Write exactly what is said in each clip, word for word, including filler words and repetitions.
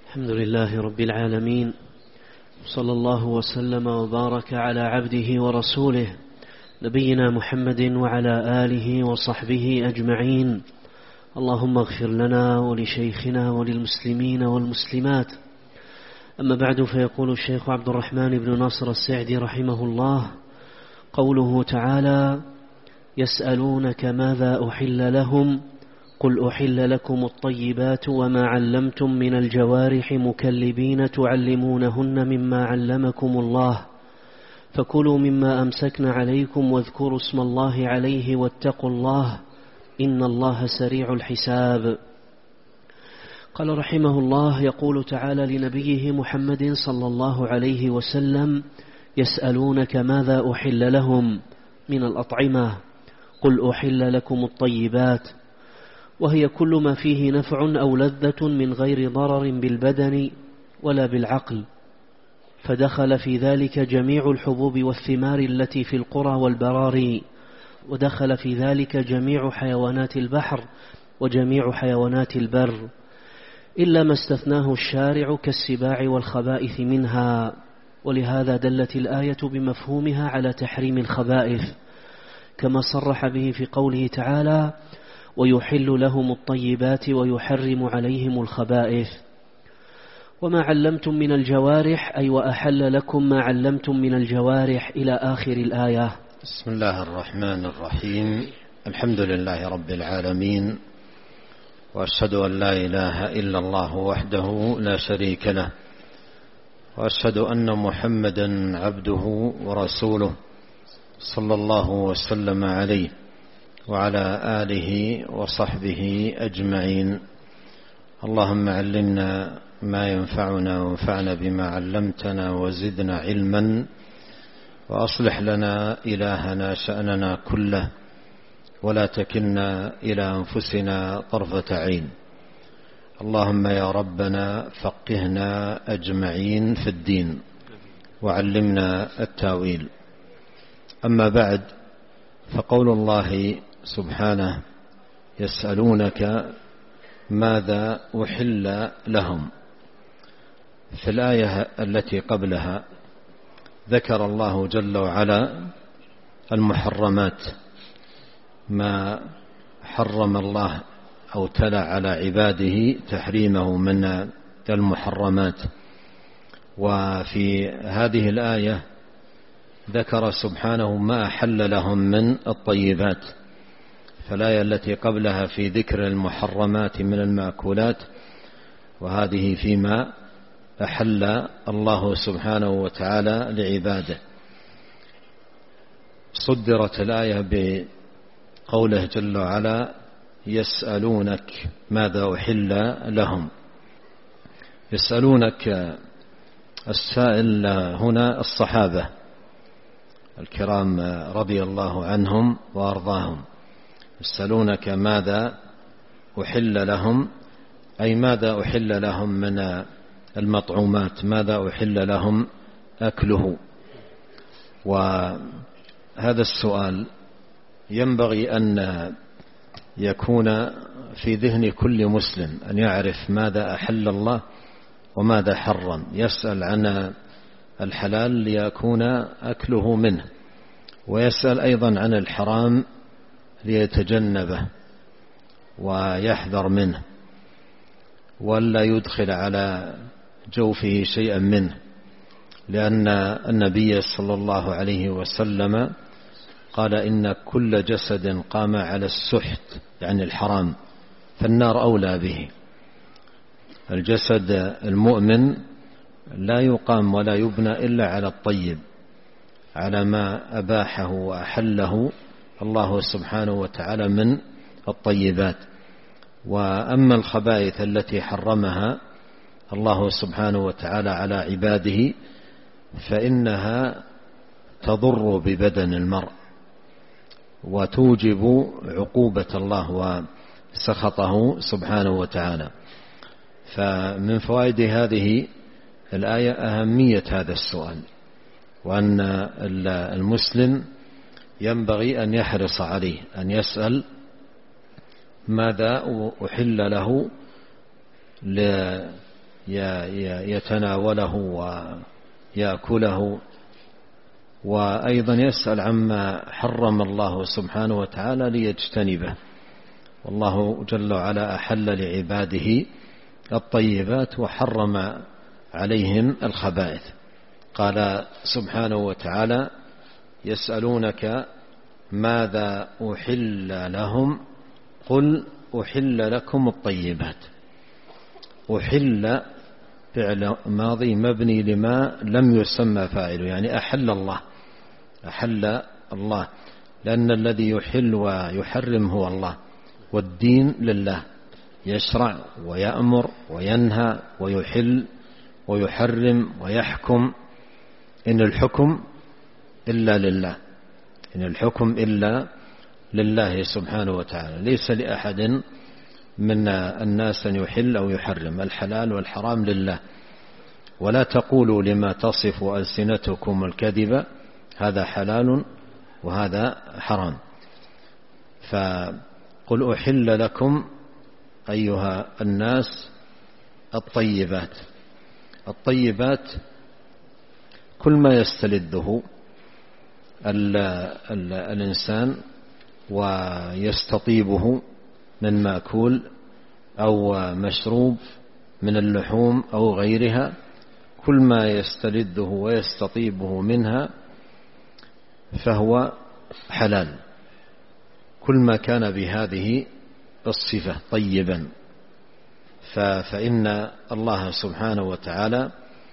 الحمد لله رب العالمين، صلى الله وسلم وبارك على عبده ورسوله نبينا محمد وعلى آله وصحبه أجمعين. اللهم اغفر لنا ولشيخنا وللمسلمين والمسلمات. أما بعد، فيقول الشيخ عبد الرحمن بن ناصر السعدي رحمه الله: قوله تعالى: يسألونك ماذا أحل لهم قل أحل لكم الطيبات وما علمتم من الجوارح مكلبين تعلمونهن مما علمكم الله فكلوا مما أمسكن عليكم واذكروا اسم الله عليه واتقوا الله إن الله سريع الحساب. قال رحمه الله: يقول تعالى لنبيه محمد صلى الله عليه وسلم: يسألونك ماذا أحل لهم من الأطعمة قل أحل لكم الطيبات، وهي كل ما فيه نفع أو لذة من غير ضرر بالبدن ولا بالعقل، فدخل في ذلك جميع الحبوب والثمار التي في القرى والبراري، ودخل في ذلك جميع حيوانات البحر وجميع حيوانات البر، إلا ما استثناه الشارع كالسباع والخبائث منها، ولهذا دلت الآية بمفهومها على تحريم الخبائث، كما صرح به في قوله تعالى: ويحل لهم الطيبات ويحرم عليهم الخبائث. وما علمتم من الجوارح أي وأحل لكم ما علمتم من الجوارح إلى آخر الآية. بسم الله الرحمن الرحيم. الحمد لله رب العالمين، وأشهد أن لا إله إلا الله وحده لا شريك له، وأشهد أن محمدا عبده ورسوله صلى الله وسلم عليه وعلى آله وصحبه أجمعين. اللهم علمنا ما ينفعنا وانفعنا بما علمتنا وزدنا علما، وأصلح لنا إلهنا شأننا كله، ولا تكلنا إلى أنفسنا طرفة عين. اللهم يا ربنا فقهنا أجمعين في الدين، وعلمنا التاويل. أما بعد، فقول الله سبحانه: يسألونك ماذا أحل لهم. في الآية التي قبلها ذكر الله جل وعلا المحرمات، ما حرم الله أو تلا على عباده تحريمه من المحرمات. وفي هذه الآية ذكر سبحانه ما أحل لهم من الطيبات. فالآية التي قبلها في ذكر المحرمات من المأكولات، وهذه فيما أحل الله سبحانه وتعالى لعباده. صدرت الآية بقوله جل وعلا: يسألونك ماذا أحل لهم. يسألونك، السائل هنا الصحابة الكرام رضي الله عنهم وأرضاهم. يسألونك ماذا أحل لهم، أي ماذا أحل لهم من المطعومات، ماذا أحل لهم أكله. وهذا السؤال ينبغي أن يكون في ذهن كل مسلم، أن يعرف ماذا أحل الله وماذا حرم. يسأل عن الحلال ليكون أكله منه، ويسأل أيضا عن الحرام ليتجنبه ويحذر منه، ولا يدخل على جوفه شيئا منه، لأن النبي صلى الله عليه وسلم قال: إن كل جسد قام على السحت، يعني الحرام، فالنار أولى به. الجسد المؤمن لا يقام ولا يبنى إلا على الطيب، على ما أباحه وأحله الله سبحانه وتعالى من الطيبات. وأما الخبائث التي حرمها الله سبحانه وتعالى على عباده فإنها تضر ببدن المرء وتوجب عقوبة الله وسخطه سبحانه وتعالى. فمن فوائد هذه الآية أهمية هذا السؤال، وأن المسلم ينبغي أن يحرص عليه، أن يسأل ماذا أحل له يتناوله ويأكله، وأيضا يسأل عما حرم الله سبحانه وتعالى ليجتنبه. والله جل وعلا أحل لعباده الطيبات وحرم عليهم الخبائث. قال سبحانه وتعالى: يسألونك ماذا أحل لهم قل أحل لكم الطيبات. أحل فعل ماضي مبني لما لم يسمى فاعله، يعني أحل الله، أحل الله، لأن الذي يحل ويحرم هو الله، والدين لله، يشرع ويأمر وينهى ويحل ويحرم ويحكم. إن الحكم إلا لله، إن الحكم إلا لله سبحانه وتعالى، ليس لأحد من الناس أن يحل أو يحرم. الحلال والحرام لله. ولا تقولوا لما تصف ألسنتكم الكذب هذا حلال وهذا حرام. فقل أحل لكم أيها الناس الطيبات. الطيبات كل ما يستلذه الإنسان ويستطيبه من مأكول أو مشروب من اللحوم أو غيرها، كل ما يستلذه ويستطيبه منها فهو حلال، كل ما كان بهذه الصفة طيبا. فإن الله سبحانه وتعالى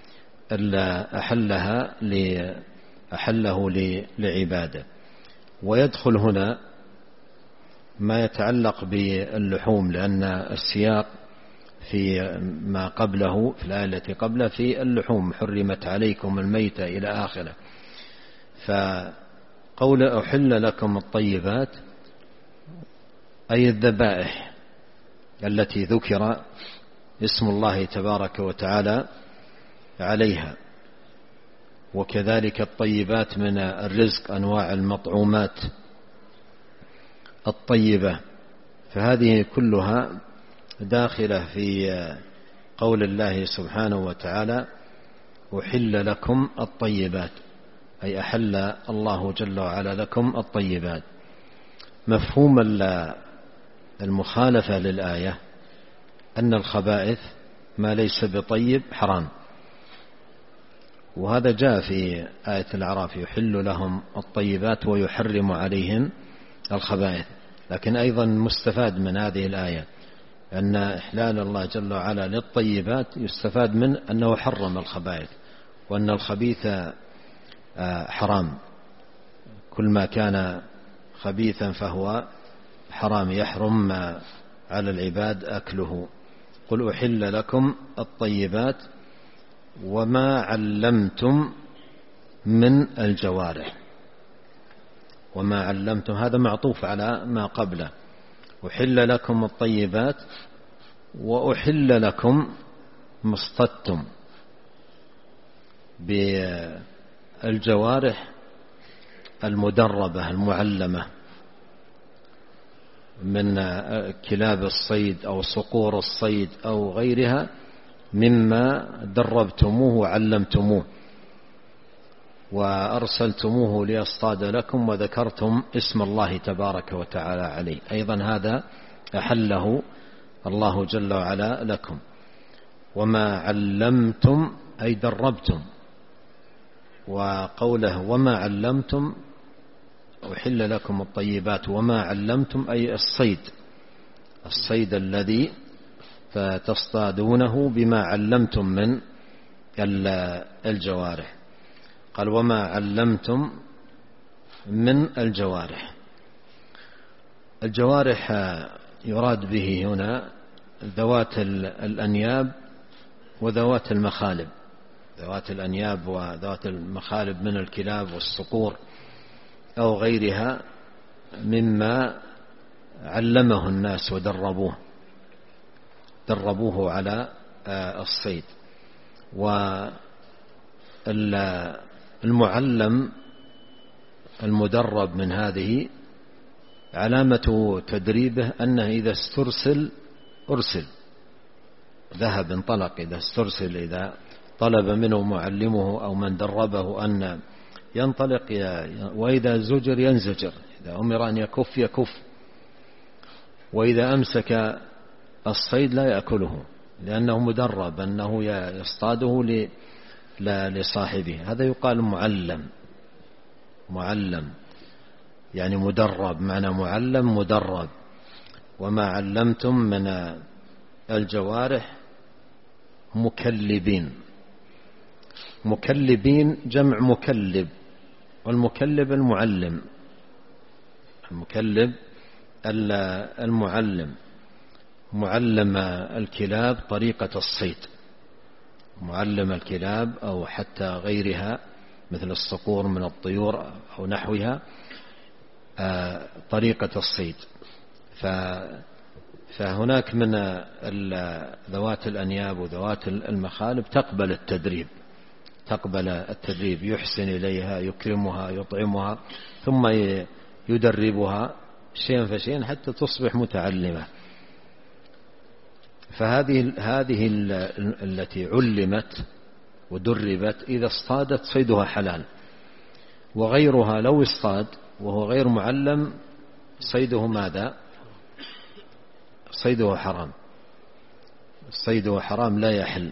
أحلها أحله لعباده. ويدخل هنا ما يتعلق باللحوم، لأن السياق في ما قبله في الآية التي قبله في اللحوم: حرمت عليكم الميتة إلى آخره. فقول أحل لكم الطيبات أي الذبائح التي ذكر اسم الله تبارك وتعالى عليها، وكذلك الطيبات من الرزق، أنواع المطعومات الطيبة. فهذه كلها داخلة في قول الله سبحانه وتعالى: أحل لكم الطيبات، أي أحل الله جل وعلا لكم الطيبات. مفهوم المخالفة للآية أن الخبائث ما ليس بطيب حرام، وهذا جاء في آية الأعراف: يحل لهم الطيبات ويحرم عليهم الخبائث. لكن أيضا مستفاد من هذه الآية أن إحلال الله جل وعلا للطيبات يستفاد من أنه حرم الخبائث، وأن الخبيث حرام، كل ما كان خبيثا فهو حرام، يحرم على العباد أكله. قل أحل لكم الطيبات وما علمتم من الجوارح. وما علمتم هذا معطوف على ما قبله: أحل لكم الطيبات وأحل لكم ما اصطدتم بالجوارح المدربة المعلمة من كلاب الصيد أو صقور الصيد أو غيرها مما دربتموه وعلمتموه وأرسلتموه ليصطاد لكم وذكرتم اسم الله تبارك وتعالى عليه. أيضا هذا أحله الله جل وعلا لكم. وما علمتم أي دربتم. وقوله وما علمتم أحل لكم الطيبات وما علمتم أي الصيد، الصيد الذي فتصطادونه بما علمتم من الجوارح. قال وما علمتم من الجوارح. الجوارح يراد به هنا ذوات الأنياب وذوات المخالب. ذوات الأنياب وذوات المخالب من الكلاب والصقور أو غيرها مما علمه الناس ودربوه دربوه على الصيد. والمعلم المدرب من هذه علامة تدريبه أنه إذا استرسل أرسل، ذهب انطلق، إذا استرسل، إذا طلب منه معلمه أو من دربه أن ينطلق، وإذا زجر ينزجر، إذا أمر أن يكف يكف، وإذا أمسك الصيد لا يأكله لأنه مدرب أنه يصطاده لصاحبه. هذا يقال معلم. معلم يعني مدرب، معنى معلم مدرب. وما علمتم من الجوارح مكلبين. مكلبين جمع مكلب، والمكلب المعلم، المكلب المعلم، معلم الكلاب طريقة الصيد، معلم الكلاب أو حتى غيرها مثل الصقور من الطيور أو نحوها طريقة الصيد. فهناك من ذوات الأنياب وذوات المخالب تقبل التدريب، تقبل التدريب، يحسن إليها، يكرمها، يطعمها، ثم يدربها شيئا فشيئا حتى تصبح متعلمة. فهذه هذه التي علمت ودربت إذا اصطادت صيدها حلال، وغيرها لو اصطاد وهو غير معلم صيده ماذا؟ صيده حرام، صيده حرام لا يحل.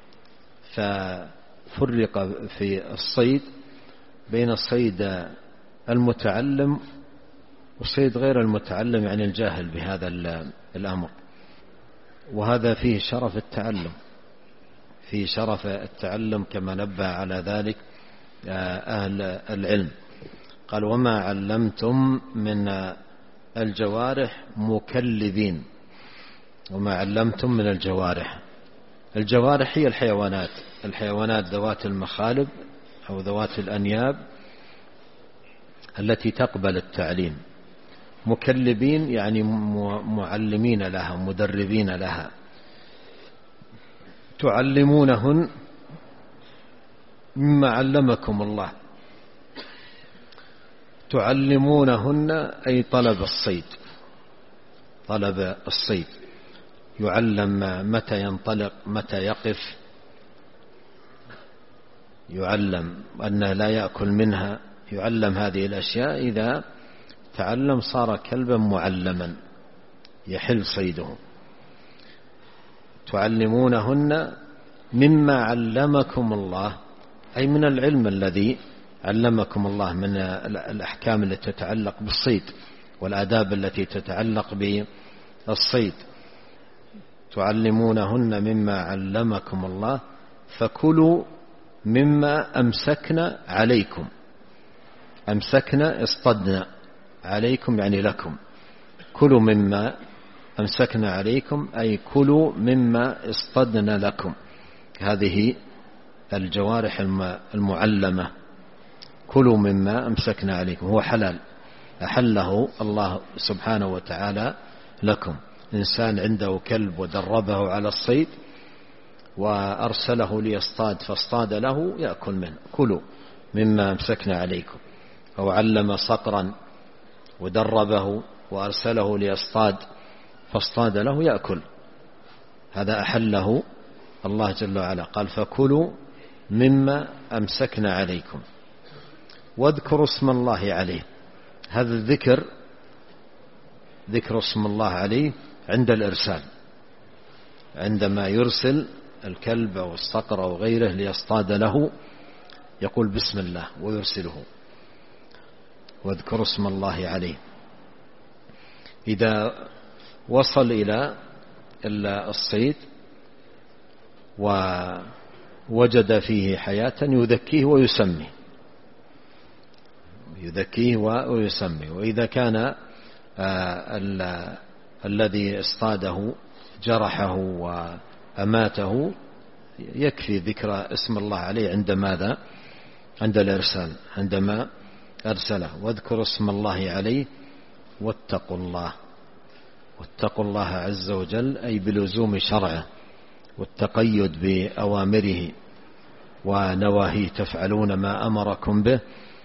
ففرق في الصيد بين الصيد المتعلم والصيد غير المتعلم، يعني الجاهل بهذا الأمر. وهذا فيه شرف التعلم، فيه شرف التعلم كما نبه على ذلك أهل العلم. قال وما علمتم من الجوارح مكلبين. وما علمتم من الجوارح، الجوارح هي الحيوانات، الحيوانات ذوات المخالب أو ذوات الأنياب التي تقبل التعليم. مكلبين يعني معلمين لها، مدربين لها. تعلمونهن مما علمكم الله. تعلمونهن أي طلب الصيد، طلب الصيد، يعلم متى ينطلق، متى يقف، يعلم أنه لا يأكل منها، يعلم هذه الأشياء. إذا تعلم صار كلبا معلما يحل صيده. تعلمونهن مما علمكم الله، أي من العلم الذي علمكم الله، من الأحكام التي تتعلق بالصيد والآداب التي تتعلق بالصيد. تعلمونهن مما علمكم الله فكلوا مما أمسكنا عليكم. أمسكنا اصطدنا، عليكم يعني لكم. كلوا مما أمسكنا عليكم أي كلوا مما اصطدنا لكم. هذه الجوارح المعلمة، كلوا مما أمسكنا عليكم، هو حلال أحله الله سبحانه وتعالى لكم. إنسان عنده كلب ودربه على الصيد وأرسله ليصطاد فاصطاد له، يأكل منه. كلوا مما أمسكنا عليكم. أو علم صقرا ودربه وأرسله ليصطاد فاصطاد له، يأكل. هذا أحله الله جل وعلا. قال فكلوا مما أمسكنا عليكم واذكروا اسم الله عليه. هذا الذكر ذكر اسم الله عليه عند الإرسال، عندما يرسل الكلب أو الصقر أو غيره ليصطاد له يقول بسم الله ويرسله. واذكروا اسم الله عليه. إذا وصل إلى الصيد ووجد فيه حياة يذكيه ويسمي، يذكيه ويسمي. وإذا كان الذي اصطاده جرحه وأماته يكفي ذكر اسم الله عليه عند ماذا؟ عند الإرسال، عندما أرسله. واذكروا اسم الله عليه واتقوا الله. واتقوا الله عز وجل أي بلزوم شرعه والتقيد بأوامره ونواهيه، تفعلون ما أمركم به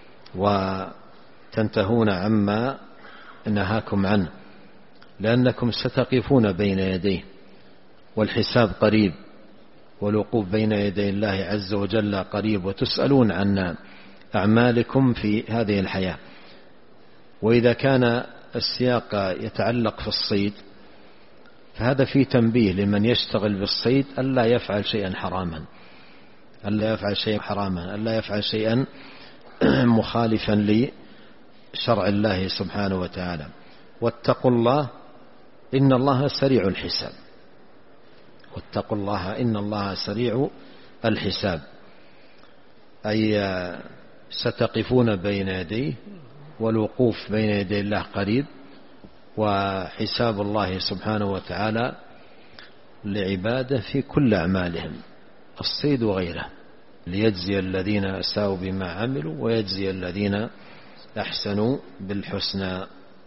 وتنتهون عما نهاكم عنه، لأنكم ستقفون بين يديه والحساب قريب، والوقوف بين يدي الله عز وجل قريب، وتسألون عن أعمالكم في هذه الحياة. وإذا كان السياق يتعلق في الصيد فهذا فيه تنبيه لمن يشتغل بالصيد ألا يفعل شيئا حراما، ألا يفعل شيئا حراما، ألا يفعل شيئا مخالفا لشرع الله سبحانه وتعالى. واتقوا الله إن الله سريع الحساب، واتقوا الله إن الله سريع الحساب، أي ستقفون بين يديه، والوقوف بين يدي الله قريب، وحساب الله سبحانه وتعالى لعباده في كل أعمالهم، الصيد وغيره، ليجزي الذين أساءوا بما عملوا ويجزي الذين أحسنوا بالحسنى.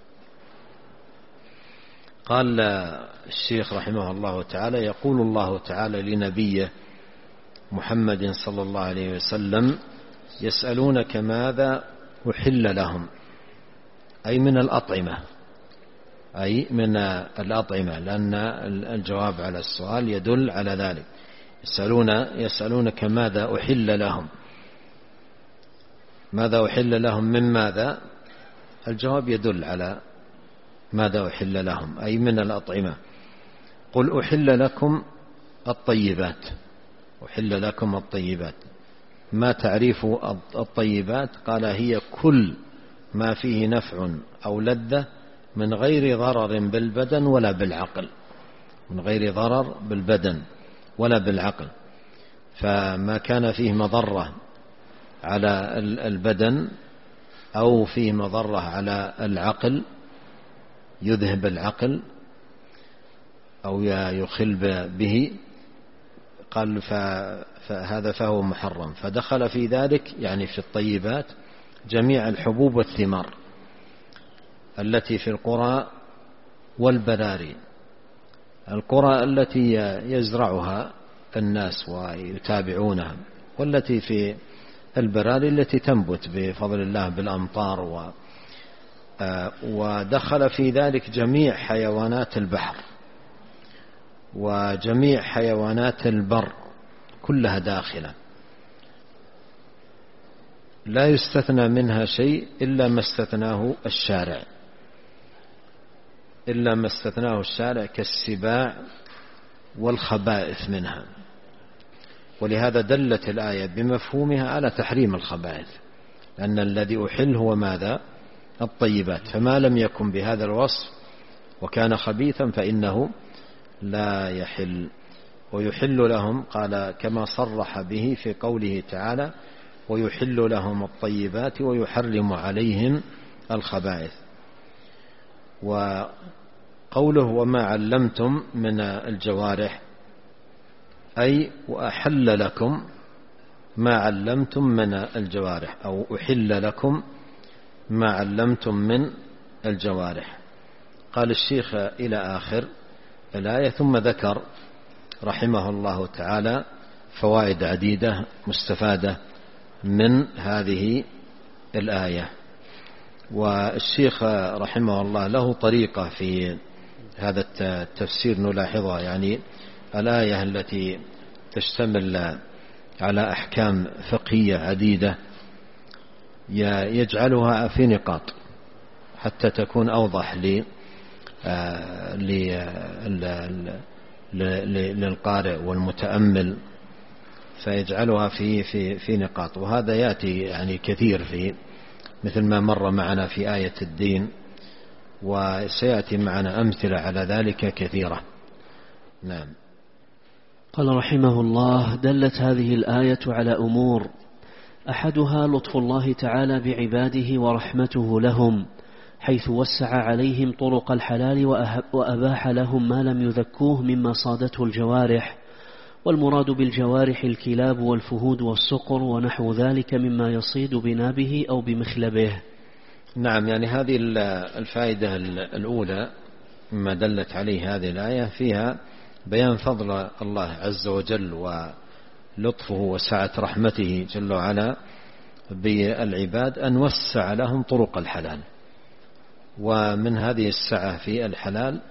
قال الشيخ رحمه الله تعالى: يقول الله تعالى لنبيه محمد صلى الله عليه وسلم: يسألونك ماذا أحل لهم، أي من الأطعمة، أي من الأطعمة، لأن الجواب على السؤال يدل على ذلك. يسألون يسألونك ماذا أحل لهم، ماذا أحل لهم من ماذا؟ الجواب يدل على ماذا أحل لهم، أي من الأطعمة. قل أحل لكم الطيبات، أحل لكم الطيبات. ما تعريف الطيبات؟ قال: هي كل ما فيه نفع أو لذة من غير ضرر بالبدن ولا بالعقل، من غير ضرر بالبدن ولا بالعقل. فما كان فيه مضرة على البدن أو فيه مضرة على العقل، يذهب العقل أو يخل به، قال فهذا فهو محرم. فدخل في ذلك يعني في الطيبات جميع الحبوب والثمار التي في القرى والبراري، القرى التي يزرعها الناس ويتابعونها، والتي في البراري التي تنبت بفضل الله بالأمطار. و ودخل في ذلك جميع حيوانات البحر وجميع حيوانات البر، كلها داخلة، لا يستثنى منها شيء إلا ما استثناه الشارع، إلا ما استثناه الشارع كالسباع والخبائث منها. ولهذا دلت الآية بمفهومها على تحريم الخبائث، لأن الذي أحل هو ماذا؟ الطيبات. فما لم يكن بهذا الوصف وكان خبيثا فإنه لا يحل. ويحل لهم، قال كما صرح به في قوله تعالى: ويحل لهم الطيبات ويحرم عليهم الخبائث. وقوله وما علمتم من الجوارح، أي وأحل لكم ما علمتم من الجوارح، أو أحل لكم ما علمتم من الجوارح. قال الشيخ إلى آخر الآية، ثم ذكر رحمه الله تعالى فوائد عديدة مستفادة من هذه الآية. والشيخ رحمه الله له طريقة في هذا التفسير نلاحظها، يعني الآية التي تشتمل على أحكام فقهية عديدة يجعلها في نقاط حتى تكون أوضح للقارئ والمتأمل، فيجعلها في في في نقاط. وهذا يأتي يعني كثير في مثل ما مر معنا في آية الدين، وسيأتي معنا أمثلة على ذلك كثيرة. نعم. قال رحمه الله: دلت هذه الآية على أمور، أحدها لطف الله تعالى بعباده ورحمته لهم، حيث وسع عليهم طرق الحلال وأباح لهم ما لم يذكوه مما صادته الجوارح. والمراد بالجوارح الكلاب والفهود والصقر ونحو ذلك مما يصيد بنابه أو بمخلبه. نعم، يعني هذه الفائدة الأولى مما دلت عليه هذه الآية فيها بيان فضل الله عز وجل ولطفه وسعة رحمته جل وعلا بالعباد، أن وسع لهم طرق الحلال. ومن هذه السعة في الحلال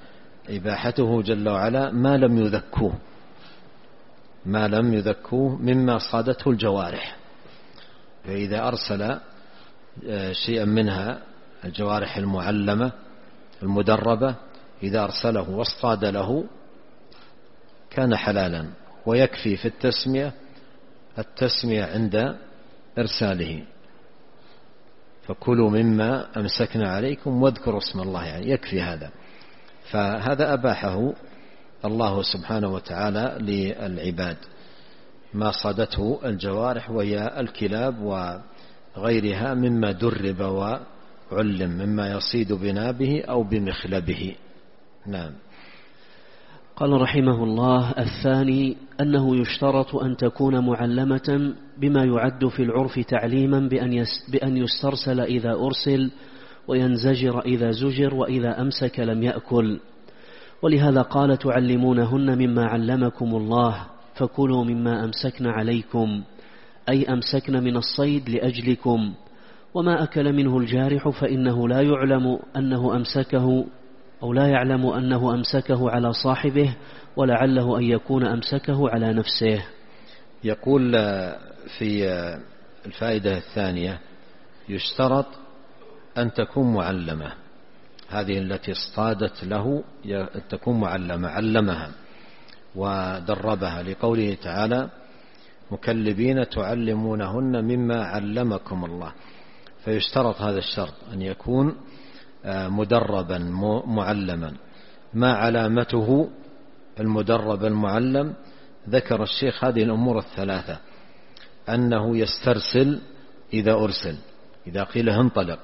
إباحته جل وعلا ما لم يذكوه ما لم يذكوه مما صادته الجوارح. فإذا أرسل شيئا منها الجوارح المعلمة المدربة، إذا أرسله واصطاد له كان حلالا، ويكفي في التسمية التسمية عند إرساله، فكلوا مما أمسكنا عليكم واذكروا اسم الله، يعني يكفي هذا. فهذا أباحه الله سبحانه وتعالى للعباد ما صادته الجوارح، وهي الكلاب وغيرها مما درب وعلم، مما يصيد بنابه أو بمخلبه. نعم. قال رحمه الله: الثاني أنه يشترط أن تكون معلمة بما يعد في العرف تعليما بأن يسترسل إذا أرسل، وينزجر إذا زجر، وإذا أمسك لم يأكل. ولهذا قال: تعلمونهن مما علمكم الله، فكلوا مما أمسكن عليكم، أي أمسكن من الصيد لأجلكم. وما أكل منه الجارح فإنه لا يعلم أنه أمسكه أو لا يعلم أنه أمسكه على صاحبه، ولعله أن يكون أمسكه على نفسه. يقول في الفائدة الثانية: يشترط أن تكون معلمة، هذه التي اصطادت له تكون معلمة، علمها ودربها، لقوله تعالى: مكلبين تعلمونهن مما علمكم الله. فيشترط هذا الشرط أن يكون مدربا معلما. ما علامته المدرب المعلم؟ ذكر الشيخ هذه الأمور الثلاثة: أنه يسترسل إذا أرسل، إذا قيل انطلق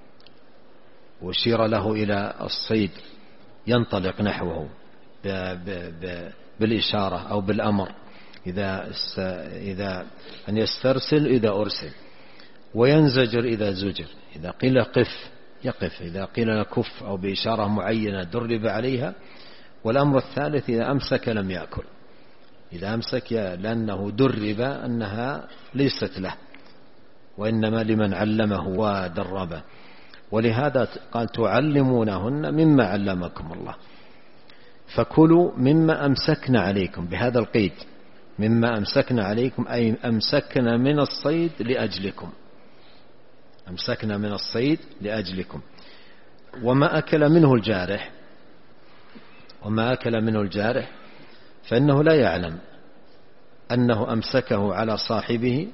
وشير له إلى الصيد ينطلق نحوه بالإشارة أو بالأمر، إذا إذا أن يسترسل إذا أرسل. وينزجر إذا زجر، إذا قيل قف يقف، إذا قيل كف أو بإشارة معينة درب عليها. والأمر الثالث: إذا أمسك لم يأكل، إذا أمسك لأنه درب أنها ليست له، وإنما لمن علمه ودربه. ولهذا قال: تعلمونهن مما علمكم الله، فكلوا مما أمسكنا عليكم، بهذا القيد: مما أمسكنا عليكم، أي أمسكنا من الصيد لأجلكم، أمسكنا من الصيد لأجلكم. وما أكل منه الجارح وما أكل منه الجارح فإنه لا يعلم أنه أمسكه على صاحبه،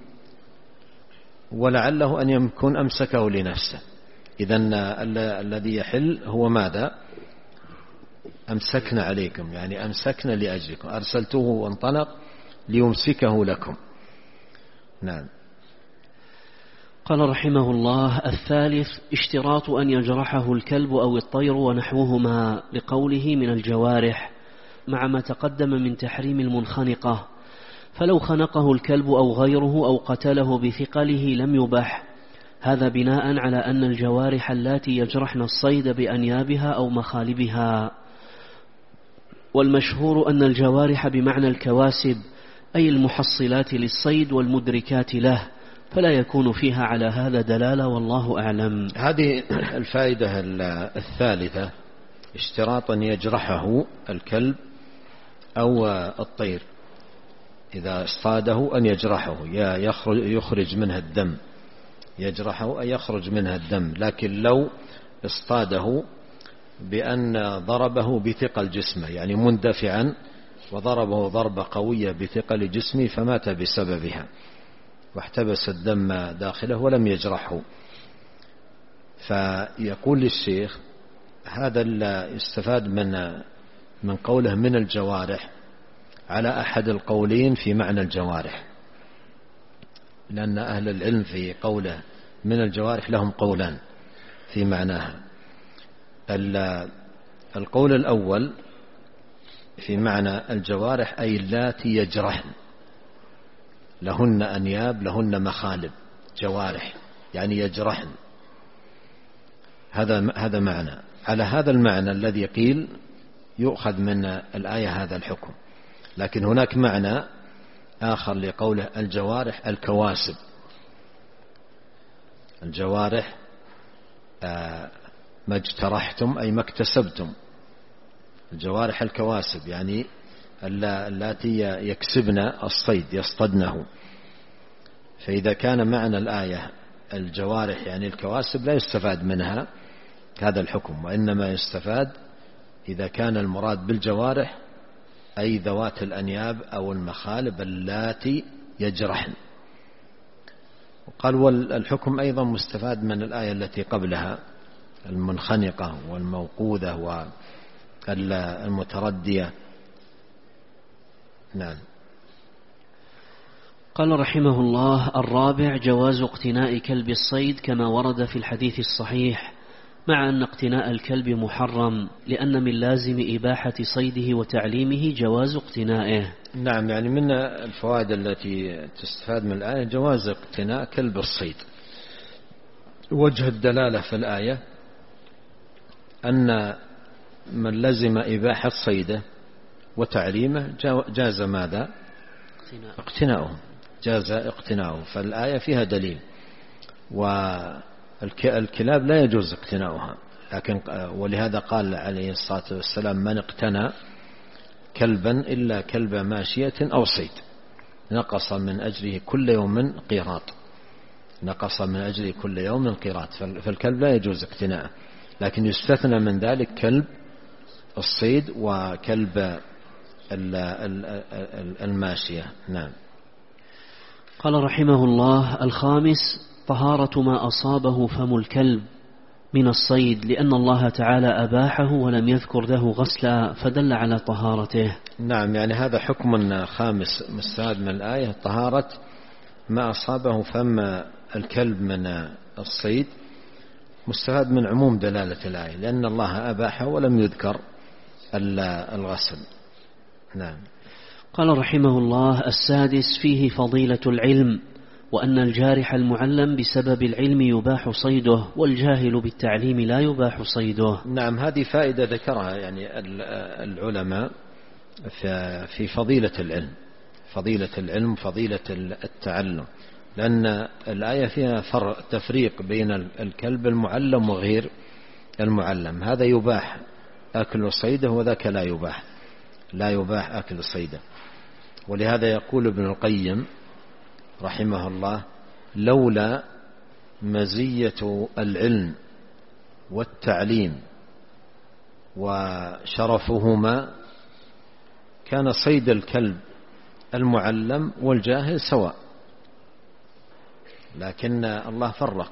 ولعله أن يكون أمسكه لنفسه. إذن الذي يحل هو ماذا؟ أمسكنا عليكم، يعني أمسكنا لأجلكم، أرسلته وانطلق ليمسكه لكم. نعم. قال رحمه الله: الثالث اشتراط أن يجرحه الكلب أو الطير ونحوهما، لقوله من الجوارح، مع ما تقدم من تحريم المنخنقة. فلو خنقه الكلب أو غيره أو قتله بثقله لم يباح، هذا بناء على أن الجوارح اللاتي يجرحن الصيد بأنيابها أو مخالبها. والمشهور أن الجوارح بمعنى الكواسب، أي المحصلات للصيد والمدركات له، فلا يكون فيها على هذا دلالة، والله أعلم. هذه الفائدة الثالثة: اشتراط أن يجرحه الكلب أو الطير، إذا اصطاده أن يجرحه، يخرج منها الدم، يجرحه أي يخرج منها الدم. لكن لو اصطاده بأن ضربه بثقل جسمه، يعني مندفعا وضربه ضربة قوية بثقل جسمه فمات بسببها، واحتبس الدم داخله ولم يجرحه. فيقول للشيخ: هذا اللي استفاد من من قوله من الجوارح على أحد القولين في معنى الجوارح، لأن أهل العلم في قوله من الجوارح لهم قولان في معناها. القول الأول في معنى الجوارح أي اللاتي يجرحن، لهن أنياب، لهن مخالب، جوارح يعني يجرحن، هذا هذا معنى. على هذا المعنى الذي قيل يؤخذ من الآية هذا الحكم. لكن هناك معنى آخر لقوله الجوارح الكواسب، الجوارح ما اجترحتم أي ما اكتسبتم، الجوارح الكواسب يعني اللاتي يكسبن الصيد يصطدنه. فإذا كان معنى الآية الجوارح يعني الكواسب لا يستفاد منها هذا الحكم، وإنما يستفاد إذا كان المراد بالجوارح أي ذوات الأنياب أو المخالب اللاتي يجرحن. وقال والحكم أيضا مستفاد من الآية التي قبلها المنخنقة والموقوذة والمتردية. نعم. قال رحمه الله: الرابع جواز اقتناء كلب الصيد كما ورد في الحديث الصحيح، مع أن اقتناء الكلب محرم، لأن من لازم إباحة صيده وتعليمه جواز اقتنائه. نعم، يعني من الفوائد التي تستفاد من الآية جواز اقتناء كلب الصيد. وجه الدلالة في الآية أن من لزم إباحة صيده وتعليمه جاز ماذا؟ اقتناؤه، جاز اقتناؤه. فالآية فيها دليل. والكلاب لا يجوز اقتناؤها، لكن ولهذا قال عليه الصلاة والسلام: من اقتنى كلبا إلا كلب ماشية أو صيد نقص من أجره كل يوم قيراط، نقص من أجره كل يوم قيراط. فالكلب لا يجوز اقتناؤه، لكن يستثنى من ذلك كلب الصيد وكلب الماشية. نعم. قال رحمه الله: الخامس طهارة ما أصابه فم الكلب من الصيد، لأن الله تعالى أباحه ولم يذكر له غسلا فدل على طهارته. نعم، يعني هذا حكم خامس مستفاد من الآية، طهارة ما أصابه فم الكلب من الصيد، مستفاد من عموم دلالة الآية، لأن الله أباحه ولم يذكر الغسل. نعم. قال رحمه الله: السادس فيه فضيلة العلم، وأن الجارح المعلم بسبب العلم يباح صيده، والجاهل بالتعليم لا يباح صيده. نعم، هذه فائدة ذكرها يعني العلماء في فضيلة العلم، فضيلة العلم فضيلة التعلم، لأن الآية فيها فرق تفريق بين الكلب المعلم وغير المعلم. هذا يباح أكل صيده وذاك لا يباح، لا يباح أكل صيده. ولهذا يقول ابن القيم رحمه الله: لولا مزية العلم والتعليم وشرفهما كان صيد الكلب المعلم والجاهل سواء، لكن الله فرق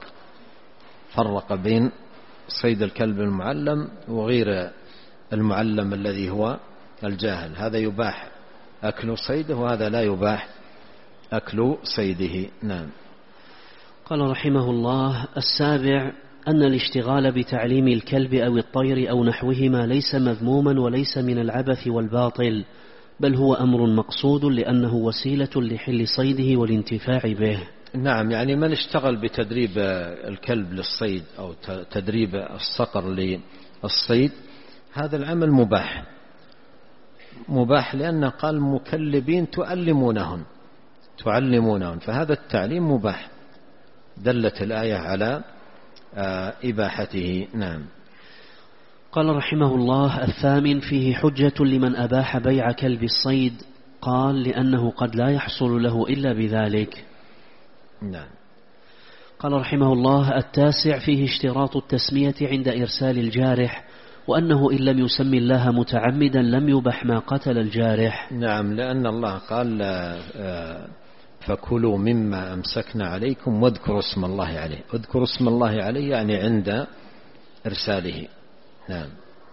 فرق بين صيد الكلب المعلم وغير المعلم الذي هو الجاهل. هذا يباح أكل صيده وهذا لا يباح أكل صيده. نعم. قال رحمه الله: السابع أن الاشتغال بتعليم الكلب أو الطير أو نحوهما ليس مذموما وليس من العبث والباطل، بل هو أمر مقصود لأنه وسيلة لحل صيده والانتفاع به. نعم، يعني من اشتغل بتدريب الكلب للصيد أو تدريب الصقر للصيد هذا العمل مباح، مباح لأنه قال مكلبين تعلمونهن تعلمونهن فهذا التعليم مباح، دلت الآية على إباحته. نعم. قال رحمه الله: الثامن فيه حجة لمن أباح بيع كلب الصيد، قال لأنه قد لا يحصل له إلا بذلك. نعم. قال رحمه الله: التاسع فيه اشتراط التسمية عند إرسال الجارح، وأنه إن لم يسمي الله متعمدا لم يبح ما قتل الجارح. نعم، لأن الله قال فكلوا مما أمسكنا عليكم واذكروا اسم الله عليه، اذكروا اسم الله عليه يعني عند إرساله. نعم.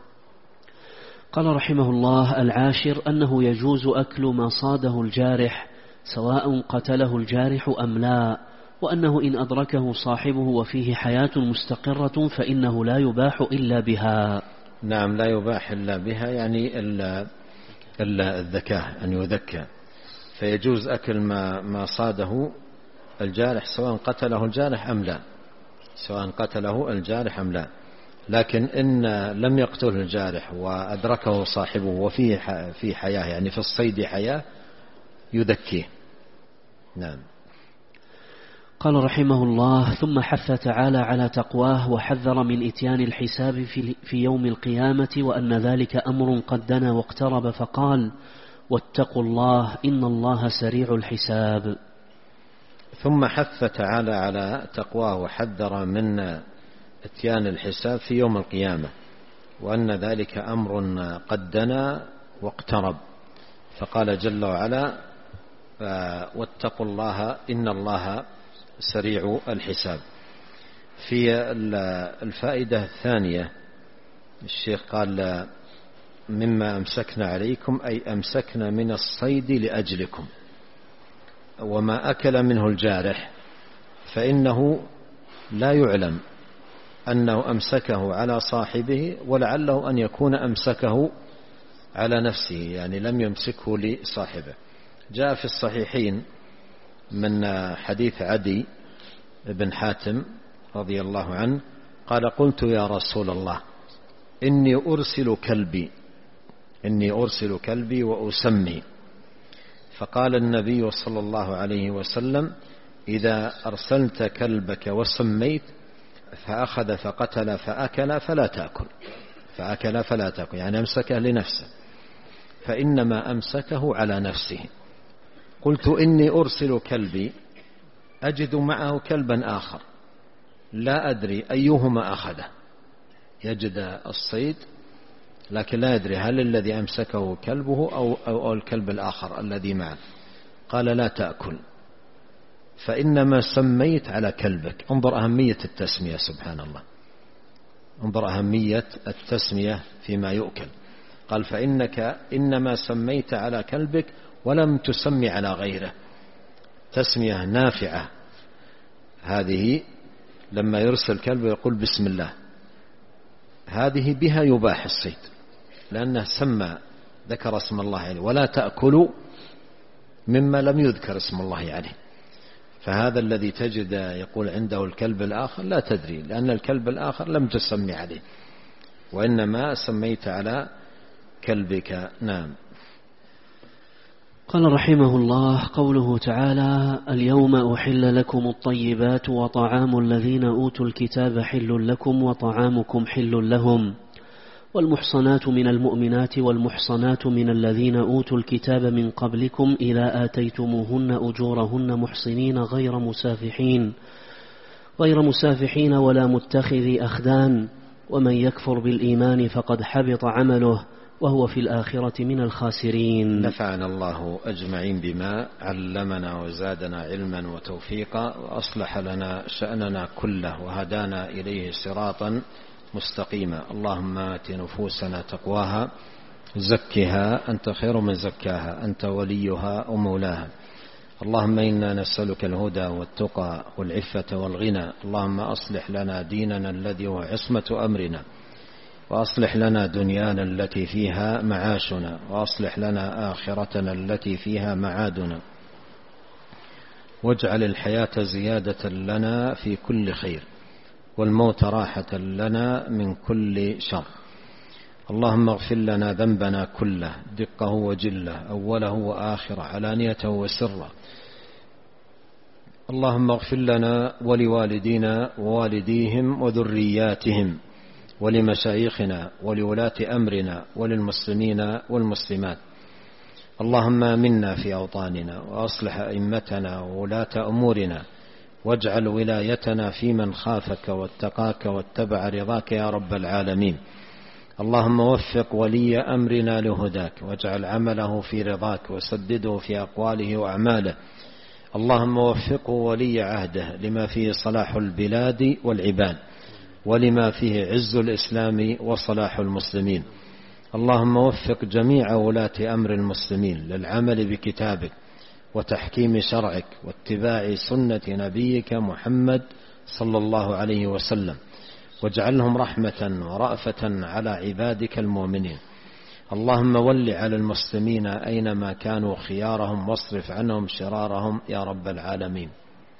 قال رحمه الله: العاشر أنه يجوز أكل ما صاده الجارح سواء قتله الجارح أم لا، وأنه إن أدركه صاحبه وفيه حياة مستقرة فإنه لا يباح إلا بها. نعم، لا يباح إلا بها يعني إلا, إلا الذكاء أن يذكى، فيجوز أكل ما, ما صاده الجارح سواء قتله الجارح أم لا، سواء قتله الجارح أم لا. لكن إن لم يقتله الجارح وأدركه صاحبه وفيه في حياة يعني في الصيد حياة يذكيه. نعم. قال رحمه الله: ثم حث تعالى على تقواه وحذر من إتيان الحساب في يوم القيامة وأن ذلك أمر قد دنا واقترب، فقال: واتقوا الله إن الله سريع الحساب. ثم حث تعالى على تقواه وحذر من إتيان الحساب في يوم القيامة وأن ذلك أمر قد دنا واقترب، فقال جل وعلا: واتقوا الله إن الله سريع الحساب. في الفائدة الثانية الشيخ قال: مما أمسكنا عليكم أي أمسكنا من الصيد لأجلكم، وما أكل منه الجارح فإنه لا يعلم أنه أمسكه على صاحبه، ولعله أن يكون أمسكه على نفسه، يعني لم يمسكه لصاحبه. جاء في الصحيحين من حديث عدي بن حاتم رضي الله عنه قال: قلت يا رسول الله إني أرسل كلبي إني أرسل كلبي وأسمي، فقال النبي صلى الله عليه وسلم: إذا أرسلت كلبك وسميت فأخذ فقتل فأكل فلا تأكل فأكل فلا تأكل يعني أمسكه لنفسه، فإنما أمسكه على نفسه. قلت: إني أرسل كلبي أجد معه كلبا آخر لا أدري أيهما أخذه، يجد الصيد لكن لا يدري هل الذي أمسكه كلبه أو, أو, أو الكلب الآخر الذي معه. قال: لا تأكل فإنما سميت على كلبك. انظر أهمية التسمية، سبحان الله، انظر أهمية التسمية فيما يؤكل. قال: فإنك إنما سميت على كلبك ولم تسمي على غيره. تسمية نافعة هذه، لما يرسل كلب يقول بسم الله، هذه بها يباح الصيد لأنه سمى ذكر اسم الله عليه. ولا تأكلوا مما لم يذكر اسم الله عليه، فهذا الذي تجد يقول عنده الكلب الآخر لا تدري، لأن الكلب الآخر لم تسمي عليه وإنما سميت على كلبك. نعم. قال رحمه الله: قوله تعالى: اليوم أحل لكم الطيبات وطعام الذين أوتوا الكتاب حل لكم وطعامكم حل لهم، والمحصنات من المؤمنات والمحصنات من الذين أوتوا الكتاب من قبلكم إذا آتيتموهن أجورهن محصنين غير مسافحين غير مسافحين ولا متخذي أخدان، ومن يكفر بالإيمان فقد حبط عمله وهو في الآخرة من الخاسرين. نفعنا الله أجمعين بما علمنا وزادنا علما وتوفيقا، وأصلح لنا شأننا كله وهدانا إليه صراطا مستقيما. اللهم آت نفوسنا تقواها زكها أنت خير من زكاها أنت وليها ومولاها. اللهم إنا نسألك الهدى والتقى والعفة والغنى. اللهم أصلح لنا ديننا الذي هو عصمة أمرنا، وأصلح لنا دنيانا التي فيها معاشنا، وأصلح لنا آخرتنا التي فيها معادنا، واجعل الحياة زيادة لنا في كل خير، والموت راحة لنا من كل شر. اللهم اغفر لنا ذنبنا كله دقه وجله، أوله وآخره، علانيته وسره. اللهم اغفر لنا ولوالدينا ووالديهم وذرياتهم ولمشايخنا ولولاة أمرنا وللمسلمين والمسلمات. اللهم آمنا في أوطاننا وأصلح أئمتنا وولاة أمورنا، واجعل ولايتنا في من خافك واتقاك واتبع رضاك يا رب العالمين. اللهم وفق ولي أمرنا لهداك، واجعل عمله في رضاك، وسدده في أقواله وأعماله. اللهم وفقه ولي عهده لما فيه صلاح البلاد والعباد، ولما فيه عز الإسلام وصلاح المسلمين. اللهم وفق جميع ولاة أمر المسلمين للعمل بكتابك وتحكيم شرعك واتباع سنة نبيك محمد صلى الله عليه وسلم، واجعلهم رحمة ورأفة على عبادك المؤمنين. اللهم ول على المسلمين أينما كانوا خيارهم، واصرف عنهم شرارهم يا رب العالمين.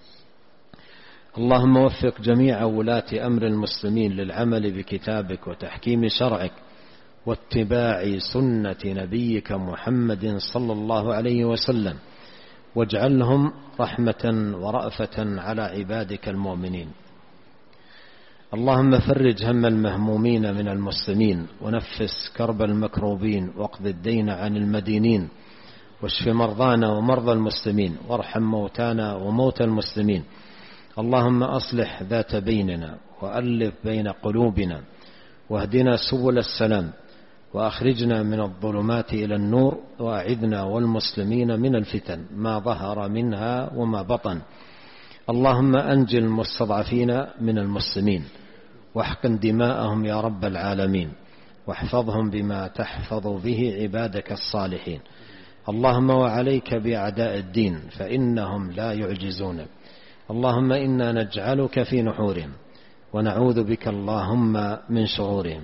اللهم وفق جميع ولاة أمر المسلمين للعمل بكتابك وتحكيم شرعك واتباع سنة نبيك محمد صلى الله عليه وسلم، واجعلهم رحمة ورأفة على عبادك المؤمنين. اللهم فرج هم المهمومين من المسلمين، ونفس كرب المكروبين، واقض الدين عن المدينين، واشف مرضانا ومرضى المسلمين، وارحم موتانا وموتى المسلمين. اللهم أصلح ذات بيننا، وألف بين قلوبنا، واهدنا سبل السلام، وأخرجنا من الظلمات إلى النور، وأعذنا والمسلمين من الفتن ما ظهر منها وما بطن. اللهم أنجِ المستضعفين من المسلمين، واحقن دماءهم يا رب العالمين، واحفظهم بما تحفظ به عبادك الصالحين. اللهم وعليك بأعداء الدين فإنهم لا يعجزونك. اللهم إنا نجعلك في نحورهم، ونعوذ بك اللهم من شرورهم.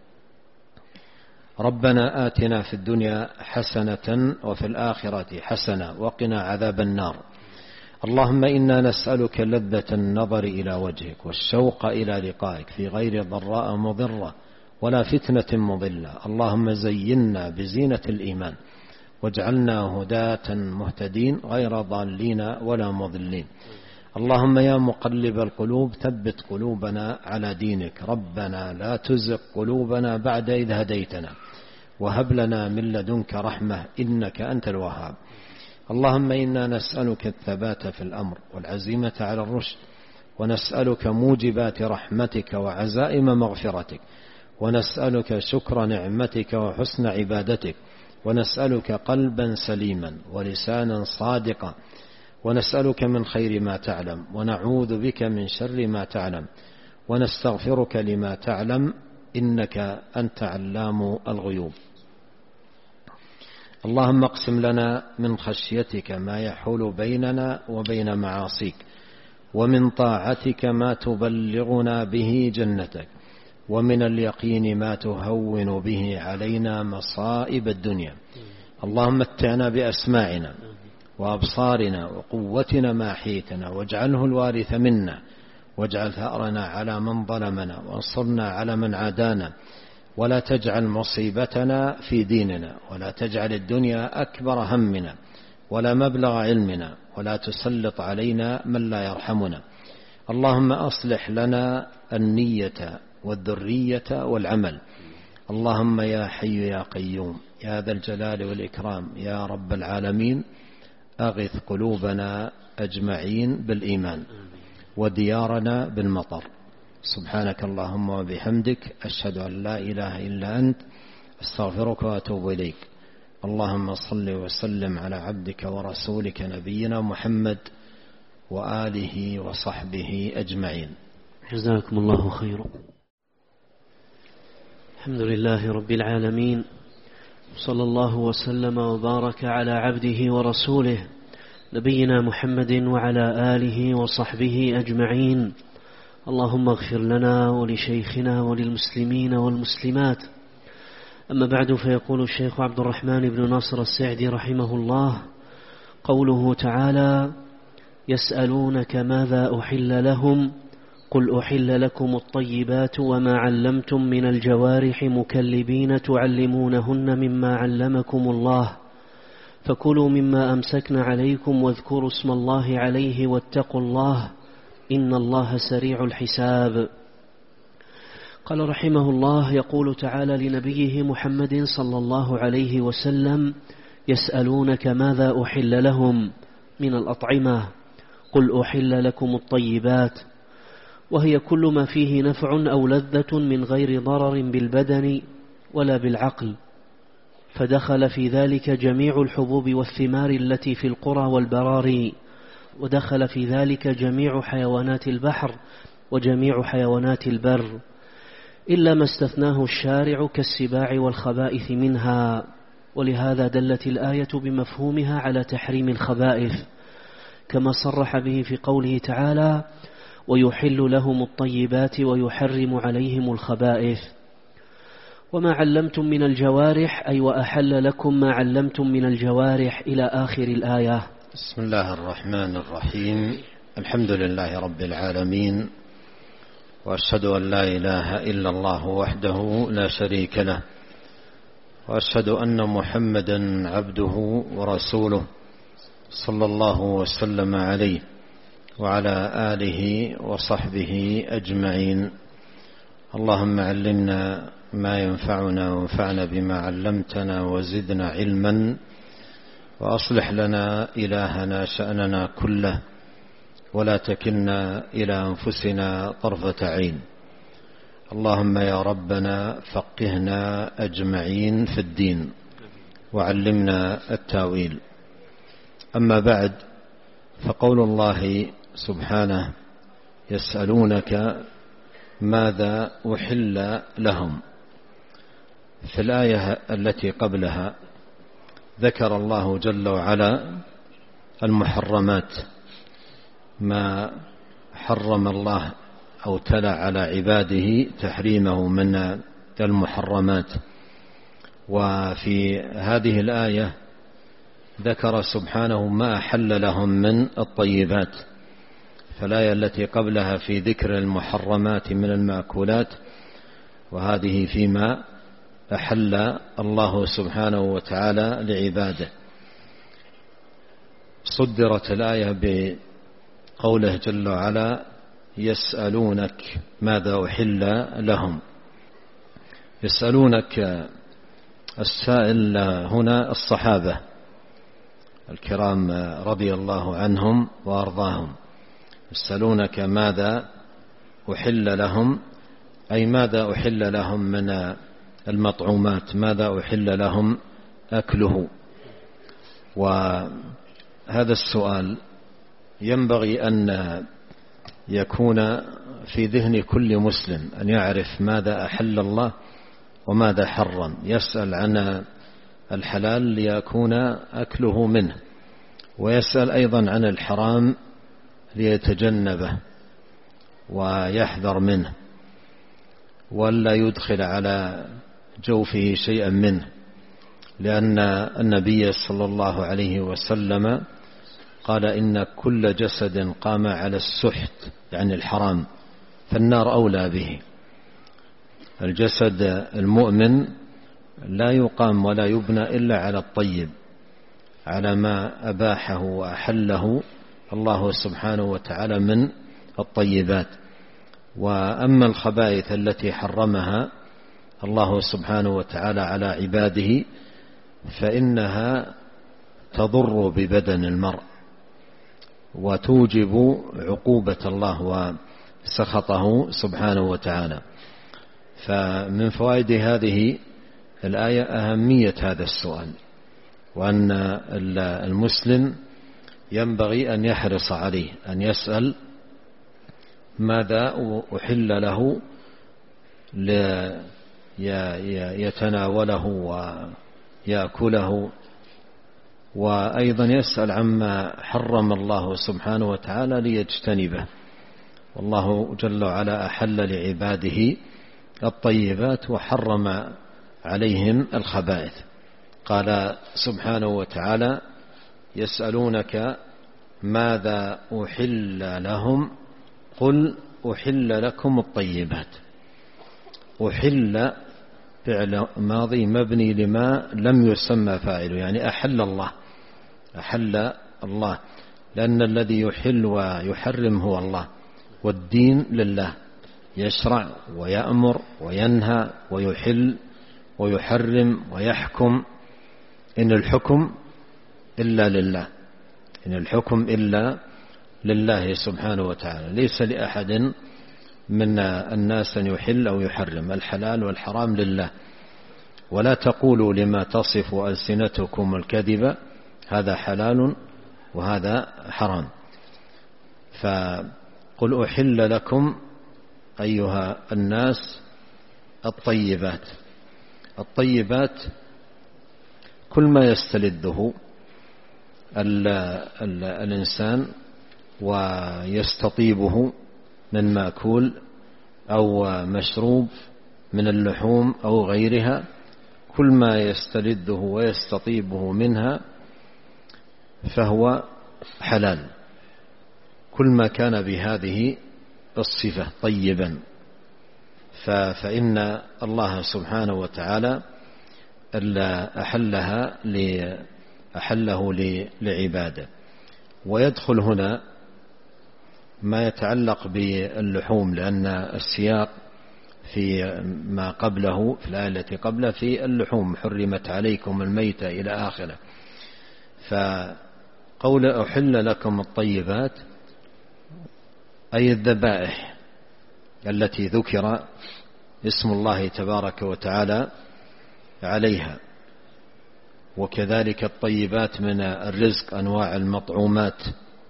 ربنا آتنا في الدنيا حسنة وفي الآخرة حسنة وقنا عذاب النار. اللهم إنا نسألك لذة النظر إلى وجهك، والشوق إلى لقائك في غير ضراء مضرة ولا فتنة مضلة. اللهم زينا بزينة الإيمان، واجعلنا هداة مهتدين غير ضالين ولا مضلين. اللهم يا مقلب القلوب ثبت قلوبنا على دينك. ربنا لا تزغ قلوبنا بعد إذ هديتنا، وهب لنا من لدنك رحمة إنك أنت الوهاب. اللهم إنا نسألك الثبات في الأمر والعزيمة على الرشد، ونسألك موجبات رحمتك وعزائم مغفرتك، ونسألك شكر نعمتك وحسن عبادتك، ونسألك قلبا سليما ولسانا صادقا، ونسألك من خير ما تعلم، ونعوذ بك من شر ما تعلم، ونستغفرك لما تعلم إنك أنت علام الغيوب. اللهم اقسم لنا من خشيتك ما يحول بيننا وبين معاصيك، ومن طاعتك ما تبلغنا به جنتك، ومن اليقين ما تهون به علينا مصائب الدنيا. اللهم متعنا بأسماعنا وأبصارنا وقوتنا ما أحييتنا، واجعله الوارث منا، واجعل ثأرنا على من ظلمنا، وانصرنا على من عادانا، ولا تجعل مصيبتنا في ديننا، ولا تجعل الدنيا أكبر همنا ولا مبلغ علمنا، ولا تسلط علينا من لا يرحمنا. اللهم أصلح لنا النية والذرية والعمل. اللهم يا حي يا قيوم يا ذا الجلال والإكرام يا رب العالمين، أغث قلوبنا أجمعين بالإيمان، وديارنا بالمطر. سبحانك اللهم وبحمدك، أشهد أن لا إله إلا أنت، أستغفرك وأتوب إليك. اللهم صل وسلم على عبدك ورسولك نبينا محمد وآله وصحبه أجمعين. جزاكم الله خيرا. الحمد لله رب العالمين، صلى الله وسلم وبارك على عبده ورسوله نبينا محمد وعلى آله وصحبه أجمعين. اللهم اغفر لنا ولشيخنا وللمسلمين والمسلمات. أما بعد، فيقول الشيخ عبد الرحمن بن ناصر السعدي رحمه الله: قوله تعالى: يسألونك ماذا أحل لهم، قل أحل لكم الطيبات وما علمتم من الجوارح مكلبين تعلمونهن مما علمكم الله، فكلوا مما أمسكن عليكم واذكروا اسم الله عليه واتقوا الله إن الله سريع الحساب. قال رحمه الله: يقول تعالى لنبيه محمد صلى الله عليه وسلم: يسألونك ماذا أحل لهم من الأطعمة، قل أحل لكم الطيبات، وهي كل ما فيه نفع أو لذة من غير ضرر بالبدن ولا بالعقل، فدخل في ذلك جميع الحبوب والثمار التي في القرى والبراري، ودخل في ذلك جميع حيوانات البحر وجميع حيوانات البر، إلا ما استثناه الشارع كالسباع والخبائث منها. ولهذا دلت الآية بمفهومها على تحريم الخبائث، كما صرح به في قوله تعالى: ويحل لهم الطيبات ويحرم عليهم الخبائث. وما علمتم من الجوارح، أي وأحل لكم ما علمتم من الجوارح، إلى آخر الآية. بسم الله الرحمن الرحيم. الحمد لله رب العالمين، وأشهد أن لا إله إلا الله وحده لا شريك له، وأشهد أن محمدا عبده ورسوله صلى الله وسلم عليه وعلى آله وصحبه أجمعين. اللهم علمنا ما ينفعنا وانفعنا بما علمتنا وزدنا علما، وأصلح لنا إلهنا شأننا كله، ولا تكلنا إلى أنفسنا طرفة عين. اللهم يا ربنا فقهنا أجمعين في الدين وعلمنا التاويل. أما بعد، فقول الله سبحانه: يسألونك ماذا أحل لهم. في الآية التي قبلها ذكر الله جل وعلا المحرمات، ما حرم الله أو تلا على عباده تحريمه من المحرمات. وفي هذه الآية ذكر سبحانه ما أحل لهم من الطيبات. فالآية التي قبلها في ذكر المحرمات من المأكولات، وهذه فيما أحل الله سبحانه وتعالى لعباده. صدرت الآية بقوله جل وعلا: يسألونك ماذا أحل لهم. يسألونك، السائل هنا الصحابة الكرام رضي الله عنهم وأرضاهم. يسألونك ماذا أحل لهم، أي ماذا أحل لهم من المطعومات، ماذا أحل لهم أكله. وهذا السؤال ينبغي أن يكون في ذهن كل مسلم، أن يعرف ماذا أحل الله وماذا حرم. يسأل عن الحلال ليكون أكله منه، ويسأل أيضا عن الحرام ليتجنبه ويحذر منه، ولا يدخل على جوفه شيئا منه، لأن النبي صلى الله عليه وسلم قال: إن كل جسد قام على السحت، يعني الحرام، فالنار أولى به. الجسد المؤمن لا يقام ولا يبنى إلا على الطيب، على ما أباحه وأحله الله سبحانه وتعالى من الطيبات. وأما الخبائث التي حرمها الله سبحانه وتعالى على عباده فإنها تضر ببدن المرء وتوجب عقوبة الله وسخطه سبحانه وتعالى. فمن فوائد هذه الآية أهمية هذا السؤال، وأن المسلم ينبغي أن يحرص عليه، أن يسأل ماذا أحل له ليتناوله ويأكله، وأيضا يسأل عما حرم الله سبحانه وتعالى ليجتنبه. والله جل وعلا أحل لعباده الطيبات وحرم عليهم الخبائث. قال سبحانه وتعالى: يسألونك ماذا أحل لهم قل أحل لكم الطيبات. أحل فعل ماضي مبني لما لم يسمى فاعله، يعني أحل الله، أحل الله، لأن الذي يحل ويحرم هو الله، والدين لله، يشرع ويأمر وينهى ويحل ويحرم ويحكم. إن الحكم إلا لله، إن الحكم إلا لله سبحانه وتعالى، ليس لأحد من الناس أن يحل أو يحرم. الحلال والحرام لله. ولا تقولوا لما تصف ألسنتكم الكذب هذا حلال وهذا حرام. فقل أحل لكم أيها الناس الطيبات. الطيبات كل ما يستلذه الإنسان ويستطيبه من مأكول أو مشروب من اللحوم أو غيرها، كل ما يستلذه ويستطيبه منها فهو حلال، كل ما كان بهذه الصفة طيبا. فإن الله سبحانه وتعالى أحلها أحله لعباده. ويدخل هنا ما يتعلق باللحوم، لأن السياق في ما قبله في الآية التي قبله في اللحوم، حرمت عليكم الميتة إلى آخره. فقول أحل لكم الطيبات أي الذبائح التي ذكر اسم الله تبارك وتعالى عليها، وكذلك الطيبات من الرزق، أنواع المطعومات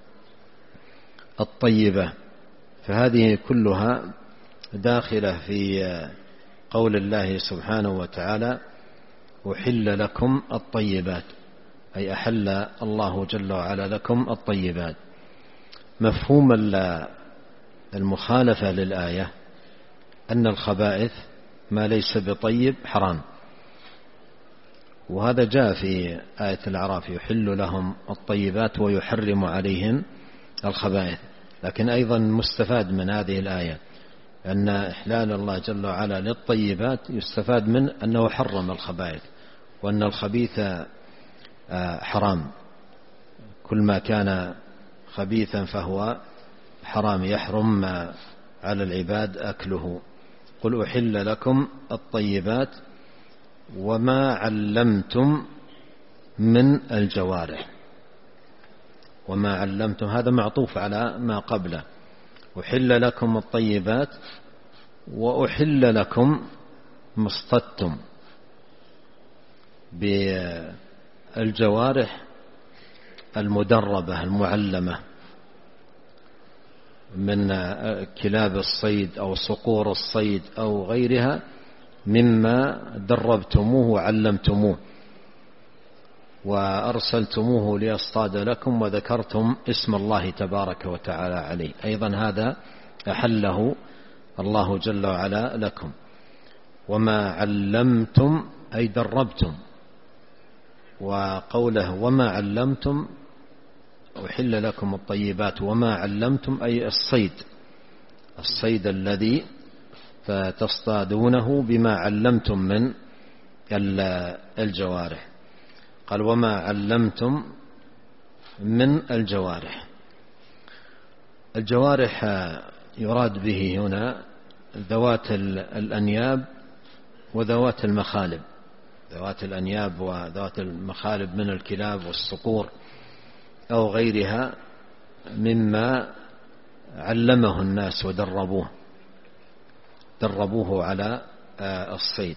الطيبة، فهذه كلها داخلة في قول الله سبحانه وتعالى أحل لكم الطيبات، أي أحل الله جل وعلا لكم الطيبات. مفهوم المخالفة للآية أن الخبائث ما ليس بطيب حرام، وهذا جاء في آية الأعراف يحل لهم الطيبات ويحرم عليهم الخبائث. لكن أيضا مستفاد من هذه الآية أن إحلال الله جل وعلا للطيبات يستفاد من أنه حرم الخبائث، وأن الخبيث حرام، كل ما كان خبيثا فهو حرام، يحرم على العباد أكله. قل أحل لكم الطيبات وما علمتم من الجوارح. وما علمتم هذا معطوف على ما قبله، أحل لكم الطيبات وأحل لكم ما اصطدتم بالجوارح المدربة المعلمة من كلاب الصيد أو صقور الصيد أو غيرها مما دربتموه وعلمتموه وأرسلتموه ليصطاد لكم وذكرتم اسم الله تبارك وتعالى عليه، أيضا هذا أحله الله جل وعلا لكم. وما علمتم أي دربتم، وقوله وما علمتم أحل لكم الطيبات وما علمتم أي الصيد، الصيد الذي فتصطادونه بما علمتم من الجوارح. قال وما علمتم من الجوارح. الجوارح يراد به هنا ذوات الأنياب وذوات المخالب، ذوات الأنياب وذوات المخالب من الكلاب والصقور أو غيرها مما علمه الناس ودربوه دربوه على الصيد.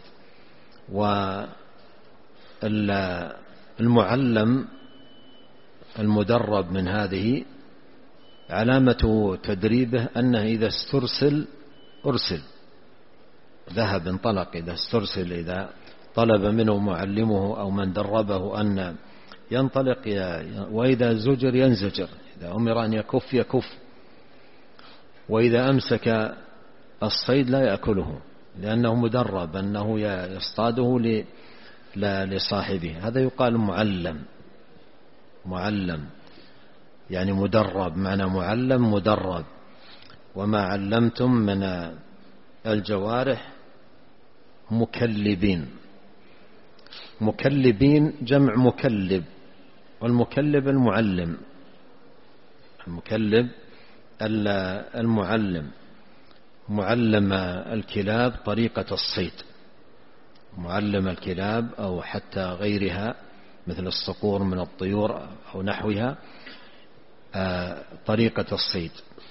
والمعلم المدرب من هذه علامة تدريبه أنه إذا استرسل أرسل، ذهب انطلق، إذا استرسل إذا طلب منه معلمه أو من دربه أن ينطلق، وإذا زجر ينزجر، إذا أمر أن يكف يكف، وإذا أمسك الصيد لا يأكله لأنه مدرب أنه يصطاده لصاحبه. هذا يقال معلم، معلم يعني مدرب، معنى معلم مدرب. وما علمتم من الجوارح مكلبين، مكلبين جمع مكلب، والمكلب المعلم، المكلب المعلم، معلم الكلاب طريقة الصيد، معلم الكلاب أو حتى غيرها مثل الصقور من الطيور أو نحوها طريقة الصيد.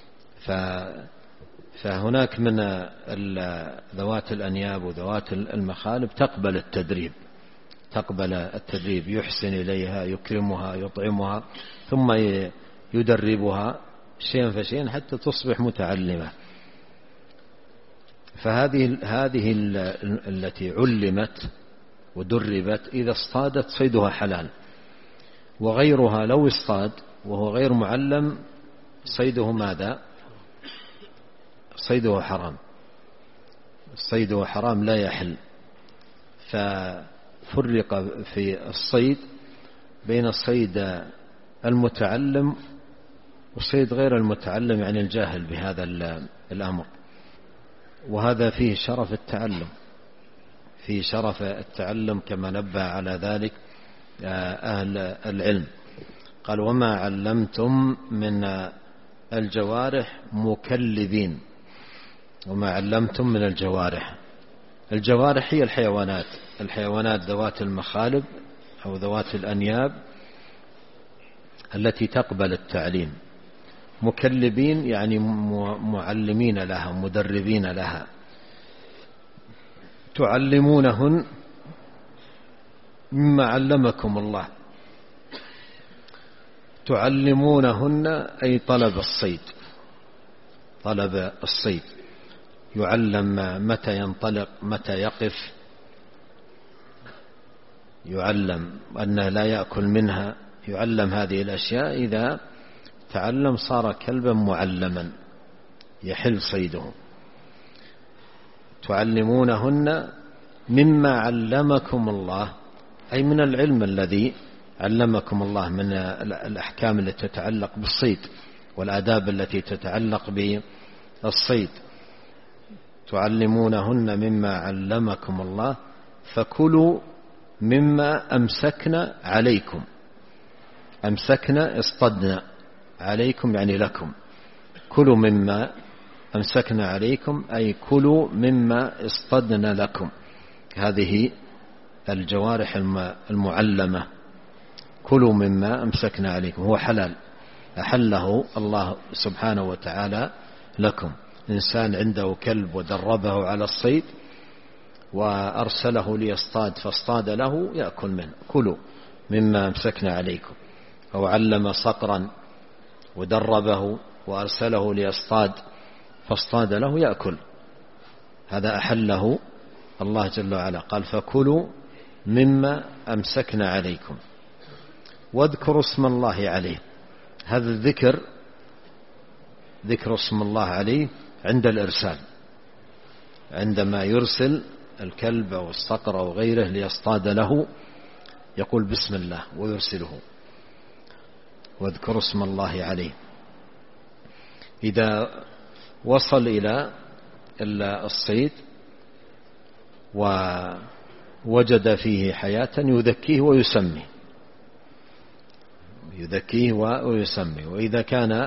فهناك من ذوات الأنياب وذوات المخالب تقبل التدريب، تقبل التدريب، يحسن إليها، يكرمها، يطعمها، ثم يدربها شيئا فشيئا حتى تصبح متعلمة. فهذه هذه التي علمت ودربت إذا اصطادت صيدها حلال، وغيرها لو اصطاد وهو غير معلم صيده ماذا؟ صيده حرام، صيده حرام لا يحل. ففرق في الصيد بين الصيد المتعلم وصيد غير المتعلم، يعني الجاهل بهذا الأمر. وهذا فيه شرف التعلم، فيه شرف التعلم كما نبه على ذلك أهل العلم. قال وما علمتم من الجوارح مكلبين، وما علمتم من الجوارح. الجوارح هي الحيوانات، الحيوانات ذوات المخالب أو ذوات الأنياب التي تقبل التعليم. مكلبين يعني معلمين لها، مدربين لها، تعلمونهن مما علمكم الله. تعلمونهن أي طلب الصيد، طلب الصيد، يعلم متى ينطلق، متى يقف، يعلم أن لا يأكل منها، يعلم هذه الأشياء. إذا تعلم صار كلبا معلما يحل صيده. تعلمونهن مما علمكم الله، أي من العلم الذي علمكم الله، من الأحكام التي تتعلق بالصيد والآداب التي تتعلق بالصيد. تعلمونهن مما علمكم الله فكلوا مما أمسكنا عليكم. أمسكنا اصطدنا، عليكم يعني لكم. كلوا مما أمسكنا عليكم أي كلوا مما اصطدنا لكم. هذه الجوارح المعلمة، كلوا مما أمسكنا عليكم، هو حلال أحله الله سبحانه وتعالى لكم. إنسان عنده كلب ودربه على الصيد وأرسله ليصطاد فاصطاد له، يأكل منه. كلوا مما أمسكنا عليكم. أو علم صقرا ودربه وأرسله ليصطاد فاصطاد له، يأكل. هذا أحله الله جل وعلا. قال فكلوا مما أمسكنا عليكم واذكروا اسم الله عليه. هذا الذكر، ذكر اسم الله عليه عند الإرسال، عندما يرسل الكلب أو الصقر أو غيره ليصطاد له يقول بسم الله ويرسله. واذكروا اسم الله عليه. إذا وصل إلى الصيد ووجد فيه حياة يذكيه ويسميه، يذكيه ويسميه. وإذا كان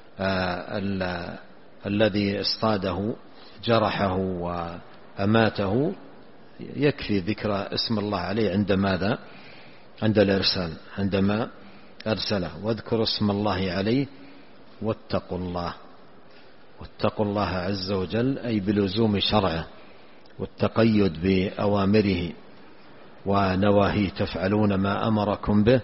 الذي اصطاده جرحه وأماته يكفي ذكر اسم الله عليه عند ماذا؟ عند الإرسال، عندما أرسله. واذكروا اسم الله عليه واتقوا الله. واتقوا الله عز وجل أي بلزوم شرعه والتقيد بأوامره ونواهيه، تفعلون ما أمركم به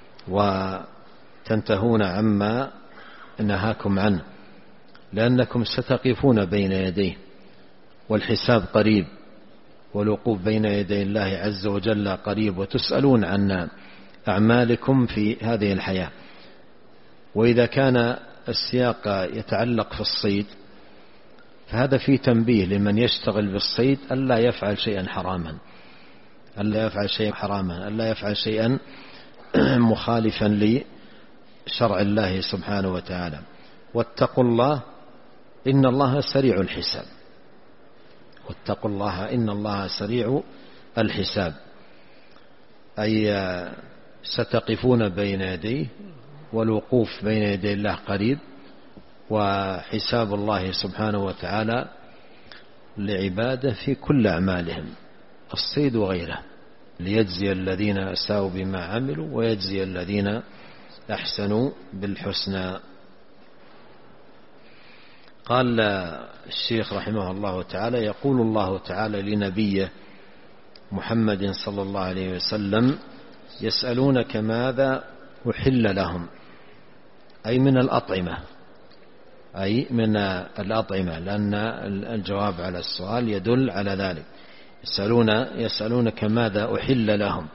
وتنتهون عما نهاكم عنه، لأنكم ستقفون بين يديه والحساب قريب، والوقوف بين يدي الله عز وجل قريب، وتسألون عن أعمالكم في هذه الحياة. وإذا كان السياق يتعلق في الصيد فهذا فيه تنبيه لمن يشتغل بالصيد ألا يفعل شيئا حراما، ألا يفعل شيئا حراما، ألا يفعل شيئا مخالفا لشرع الله سبحانه وتعالى. واتقوا الله إن الله سريع الحساب. واتقوا الله إن الله سريع الحساب، أي ستقفون بين يديه، والوقوف بين يدي الله قريب، وحساب الله سبحانه وتعالى لعباده في كل أعمالهم، الصيد وغيره، ليجزي الذين أساءوا بما عملوا ويجزي الذين أحسنوا بالحسنى. قال الشيخ رحمه الله تعالى: يقول الله تعالى لنبيه محمد صلى الله عليه وسلم: يسألونك ماذا أحل لهم، أي من الأطعمة، أي من الأطعمة، لأن الجواب على السؤال يدل على ذلك. يسألون يسألونك ماذا أحل لهم،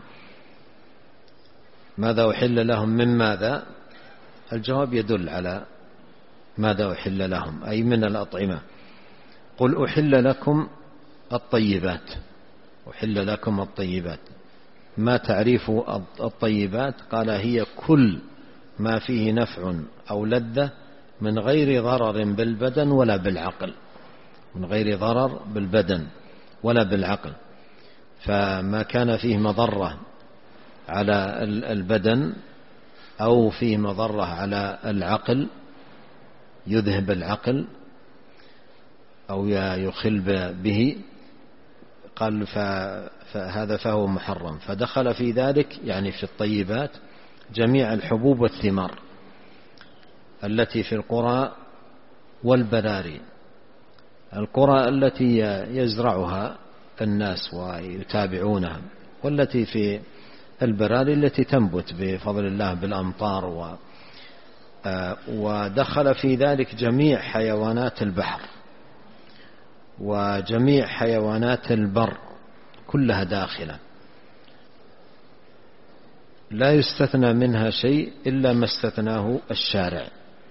ماذا أحل لهم من ماذا؟ الجواب يدل على ماذا أحل لهم، أي من الأطعمة. قل أحل لكم الطيبات، أحل لكم الطيبات. ما تعريف الطيبات؟ قال: هي كل ما فيه نفع أو لذة من غير ضرر بالبدن ولا بالعقل، من غير ضرر بالبدن ولا بالعقل. فما كان فيه مضرة على البدن أو فيه مضرة على العقل يذهب العقل أو يخل به، قال فهذا فهو محرم. فدخل في ذلك يعني في الطيبات جميع الحبوب والثمار التي في القرى والبراري، القرى التي يزرعها الناس ويتابعونها، والتي في البراري التي تنبت بفضل الله بالأمطار و ودخل في ذلك جميع حيوانات البحر وجميع حيوانات البر كلها داخلة، لا يستثنى منها شيء إلا ما استثناه الشارع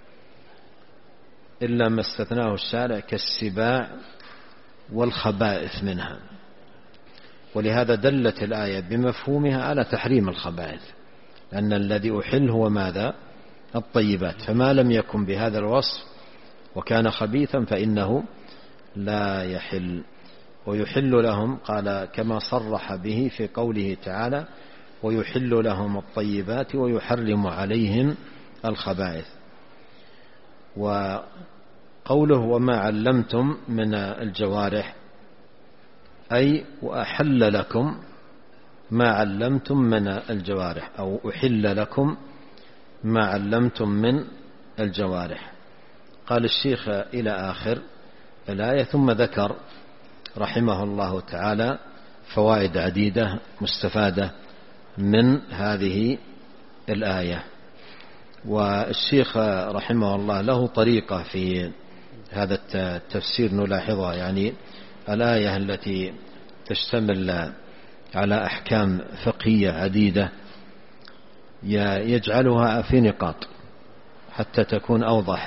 إلا ما استثناه الشارع كالسباع والخبائث منها. ولهذا دلت الآية بمفهومها على تحريم الخبائث، لأن الذي أحل هو ماذا؟ الطيبات، فما لم يكن بهذا الوصف وكان خبيثا فإنه لا يحل. ويحل لهم، قال كما صرح به في قوله تعالى ويحل لهم الطيبات ويحرم عليهم الخبائث. وقوله وما علمتم من الجوارح أي وأحل لكم ما علمتم من الجوارح، أو أحل لكم ما علمتم من الجوارح. قال الشيخ إلى آخر الآية، ثم ذكر رحمه الله تعالى فوائد عديدة مستفادة من هذه الآية. والشيخ رحمه الله له طريقة في هذا التفسير نلاحظها، يعني الآية التي تشتمل على أحكام فقهية عديدة يجعلها في نقاط حتى تكون أوضح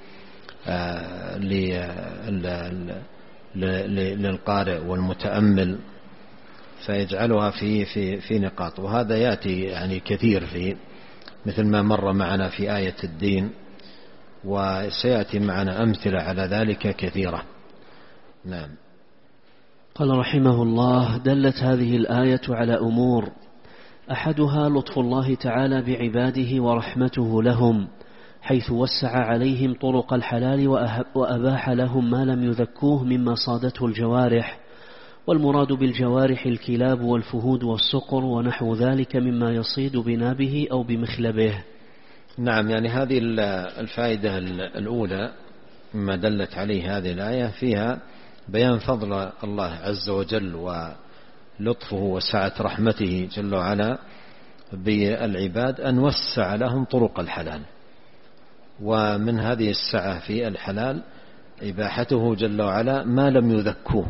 للقارئ والمتأمل، فيجعلها في في في نقاط. وهذا يأتي يعني كثير في مثل ما مر معنا في آية الدين، وسيأتي معنا أمثلة على ذلك كثيرة. نعم. قال رحمه الله: دلت هذه الآية على أمور، أحدها لطف الله تعالى بعباده ورحمته لهم، حيث وسع عليهم طرق الحلال وأباح لهم ما لم يذكوه مما صادته الجوارح، والمراد بالجوارح الكلاب والفهود والصقر ونحو ذلك مما يصيد بنابه أو بمخلبه. نعم، يعني هذه الفائدة الأولى مما دلت عليه هذه الآية فيها بيان فضل الله عز وجل ولطفه وسعة رحمته جل وعلا بالعباد أن وسع لهم طرق الحلال، ومن هذه السعة في الحلال إباحته جل وعلا ما لم يذكوه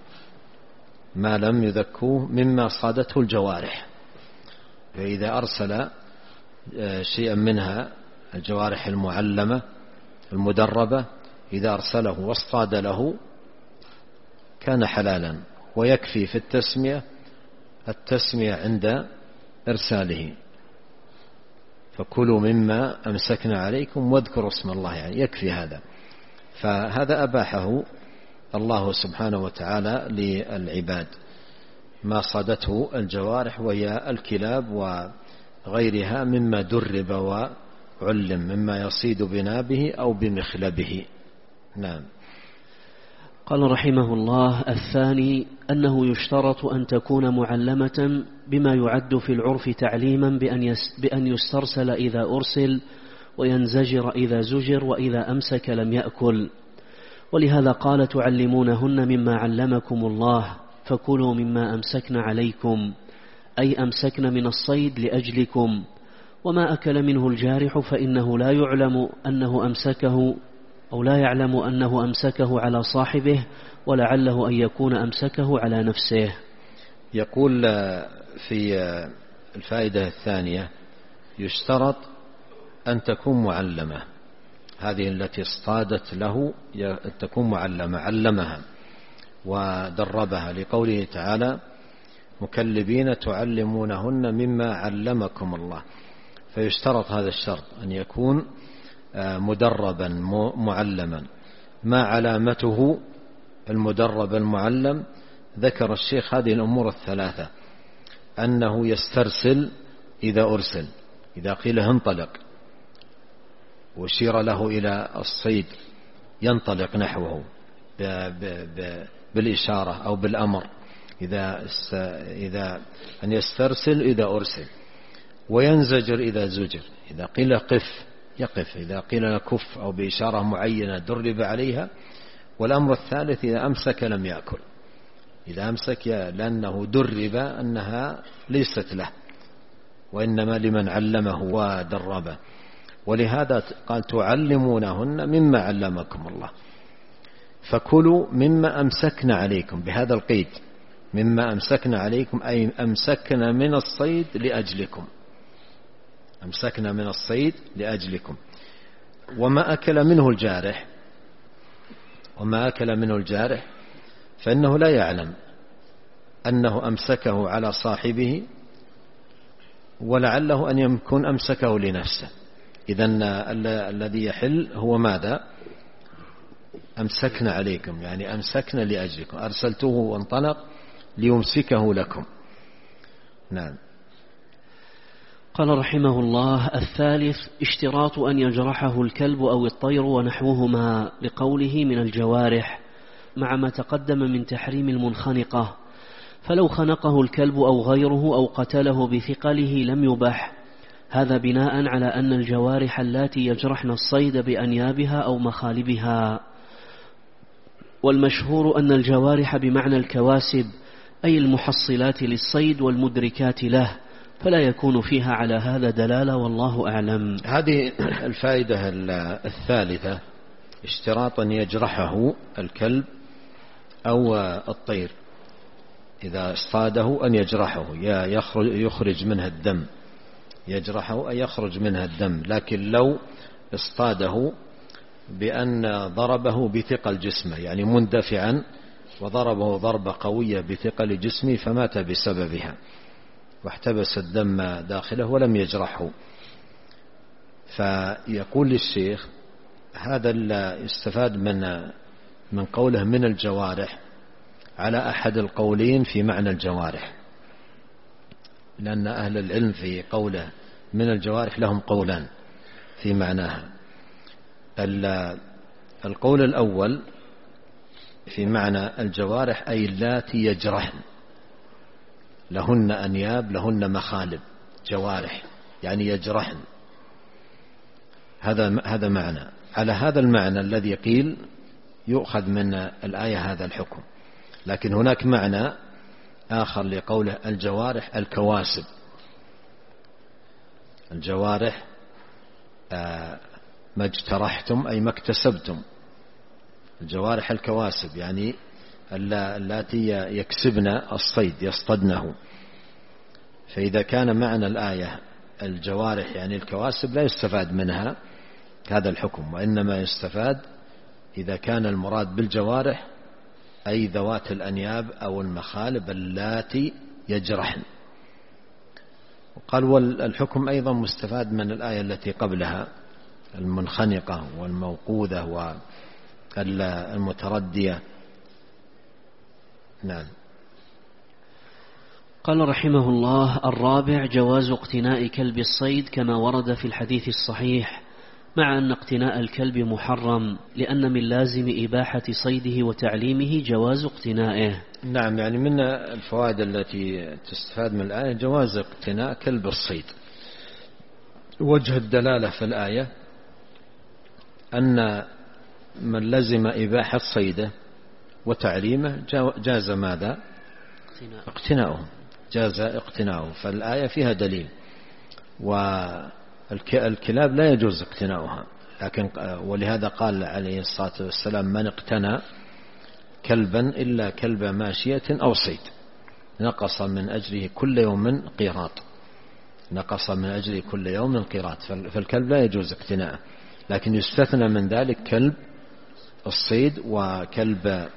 ما لم يذكوه مما صادته الجوارح. فإذا أرسل شيئا منها الجوارح المعلمة المدربة، إذا أرسله واصطاد له كان حلالا، ويكفي في التسمية التسمية عند إرساله، فكلوا مما أمسكنا عليكم واذكروا اسم الله، يعني يكفي هذا. فهذا أباحه الله سبحانه وتعالى للعباد ما صادته الجوارح، وهي الكلاب وغيرها مما درب وعلم مما يصيد بنابه أو بمخلبه. نعم. قال رحمه الله: الثاني أنه يشترط أن تكون معلمة بما يعد في العرف تعليما بأن يسترسل إذا أرسل، وينزجر إذا زجر، وإذا أمسك لم يأكل. ولهذا قال: تعلمونهن مما علمكم الله، فكلوا مما أمسكن عليكم، أي أمسكن من الصيد لأجلكم. وما أكل منه الجارح فإنه لا يعلم أنه أمسكه أو لا يعلم أنه أمسكه على صاحبه، ولعله أن يكون أمسكه على نفسه. يقول في الفائدة الثانية: يشترط أن تكون معلمة، هذه التي اصطادت له تكون معلمة، علمها ودربها، لقوله تعالى: مكلبين تعلمونهن مما علمكم الله. فيشترط هذا الشرط أن يكون مدربا معلما. ما علامته المدرب المعلم؟ ذكر الشيخ هذه الأمور الثلاثة: أنه يسترسل إذا أرسل، إذا قيل انطلق وشير له إلى الصيد ينطلق نحوه بالإشارة أو بالأمر، إذا إذا أن يسترسل إذا أرسل، وينزجر إذا زجر. إذا قيل قف يقف، إذا قيل كف أو بإشارة معينة درب عليها. والأمر الثالث إذا أمسك لم يأكل، إذا أمسك لأنه درب أنها ليست له وإنما لمن علمه ودربه. ولهذا قال تعلمونهن مما علمكم الله، فكلوا مما أمسكنا عليكم، بهذا القيد مما أمسكنا عليكم أي أمسكنا من الصيد لأجلكم، أمسكنا من الصيد لأجلكم. وما أكل منه الجارح وما أكل منه الجارح فإنه لا يعلم أنه أمسكه على صاحبه، ولعله أن يكون أمسكه لنفسه. إذن الذي يحل هو ماذا؟ أمسكنا عليكم، يعني أمسكنا لأجلكم، أرسلته وانطلق ليمسكه لكم. نعم. قال رحمه الله: الثالث اشتراط أن يجرحه الكلب أو الطير ونحوهما لقوله من الجوارح، مع ما تقدم من تحريم المنخنقة، فلو خنقه الكلب أو غيره أو قتله بثقله لم يبح، هذا بناء على أن الجوارح التي يجرحن الصيد بأنيابها أو مخالبها. والمشهور أن الجوارح بمعنى الكواسب، أي المحصلات للصيد والمدركات له، فلا يكون فيها على هذا دلالة، والله أعلم. هذه الفائدة الثالثة، اشتراط أن يجرحه الكلب أو الطير إذا اصطاده، أن يجرحه يخرج منها الدم، يجرحه أي يخرج منها الدم. لكن لو اصطاده بأن ضربه بثقل جسمه، يعني مندفعا وضربه ضربة قوية بثقل جسمه فمات بسببها واحتبس الدم داخله ولم يجرحه. فيقول للشيخ هذا اللي استفاد من من قوله من الجوارح على أحد القولين في معنى الجوارح، لأن أهل العلم في قوله من الجوارح لهم قولان في معناها. القول الأول في معنى الجوارح أي اللاتي يجرحن، لهن أنياب لهن مخالب، جوارح يعني يجرحن، هذا هذا معنى. على هذا المعنى الذي قيل يؤخذ من الآية هذا الحكم. لكن هناك معنى آخر لقوله الجوارح الكواسب، الجوارح ما اجترحتم أي ما اكتسبتم، الجوارح الكواسب يعني اللاتي يكسبن الصيد يصطدنه. فإذا كان معنى الآية الجوارح يعني الكواسب لا يستفاد منها هذا الحكم، وإنما يستفاد إذا كان المراد بالجوارح أي ذوات الأنياب أو المخالب اللاتي يجرحن. وقال والحكم أيضا مستفاد من الآية التي قبلها، المنخنقة والموقوذة والمتردية. نعم. قال رحمه الله: الرابع جواز اقتناء كلب الصيد كما ورد في الحديث الصحيح، مع أن اقتناء الكلب محرم، لأن من لازم إباحة صيده وتعليمه جواز اقتنائه. نعم، يعني من الفوائد التي تستفاد من الآية جواز اقتناء كلب الصيد. وجه الدلالة في الآية أن من لزم إباحة صيده وتعليمه جاز ماذا؟ اقتناؤه، جاز اقتناؤه. فالآية فيها دليل. والكلاب لا يجوز اقتناؤها، لكن ولهذا قال عليه الصلاة والسلام من اقتنى كلبا إلا كلب ماشية أو صيد نقص من أجله كل يوم قيراط، نقص من أجله كل يوم قيراط. فالكلب لا يجوز اقتناؤه، لكن يستثنى من ذلك كلب الصيد وكلب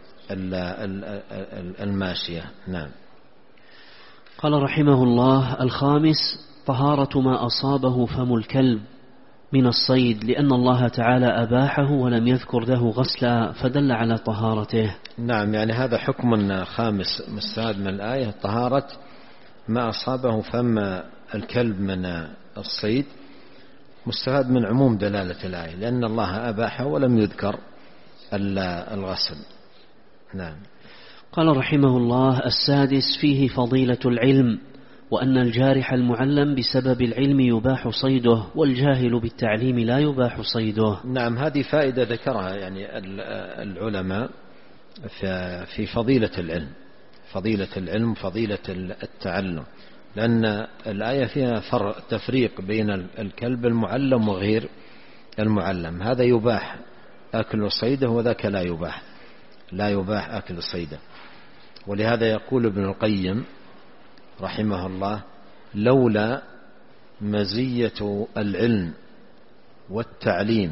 الماشية. نعم. قال رحمه الله: الخامس طهارة ما أصابه فم الكلب من الصيد، لأن الله تعالى أباحه ولم يذكر له غسلا فدل على طهارته. نعم، يعني هذا حكم خامس مستفاد من الآية، طهارة ما أصابه فم الكلب من الصيد مستفاد من عموم دلالة الآية، لأن الله أباح ولم يذكر الغسل. نعم. قال رحمه الله: السادس فيه فضيلة العلم، وأن الجارح المعلم بسبب العلم يباح صيده، والجاهل بالتعليم لا يباح صيده. نعم، هذه فائدة ذكرها يعني العلماء في فضيلة العلم، فضيلة العلم فضيلة التعلم، لأن الآية فيها فرق تفريق بين الكلب المعلم وغير المعلم. هذا يباح أكل صيده وذاك لا يباح لا يباح أكل صيده. ولهذا يقول ابن القيم رحمه الله: لولا مزية العلم والتعليم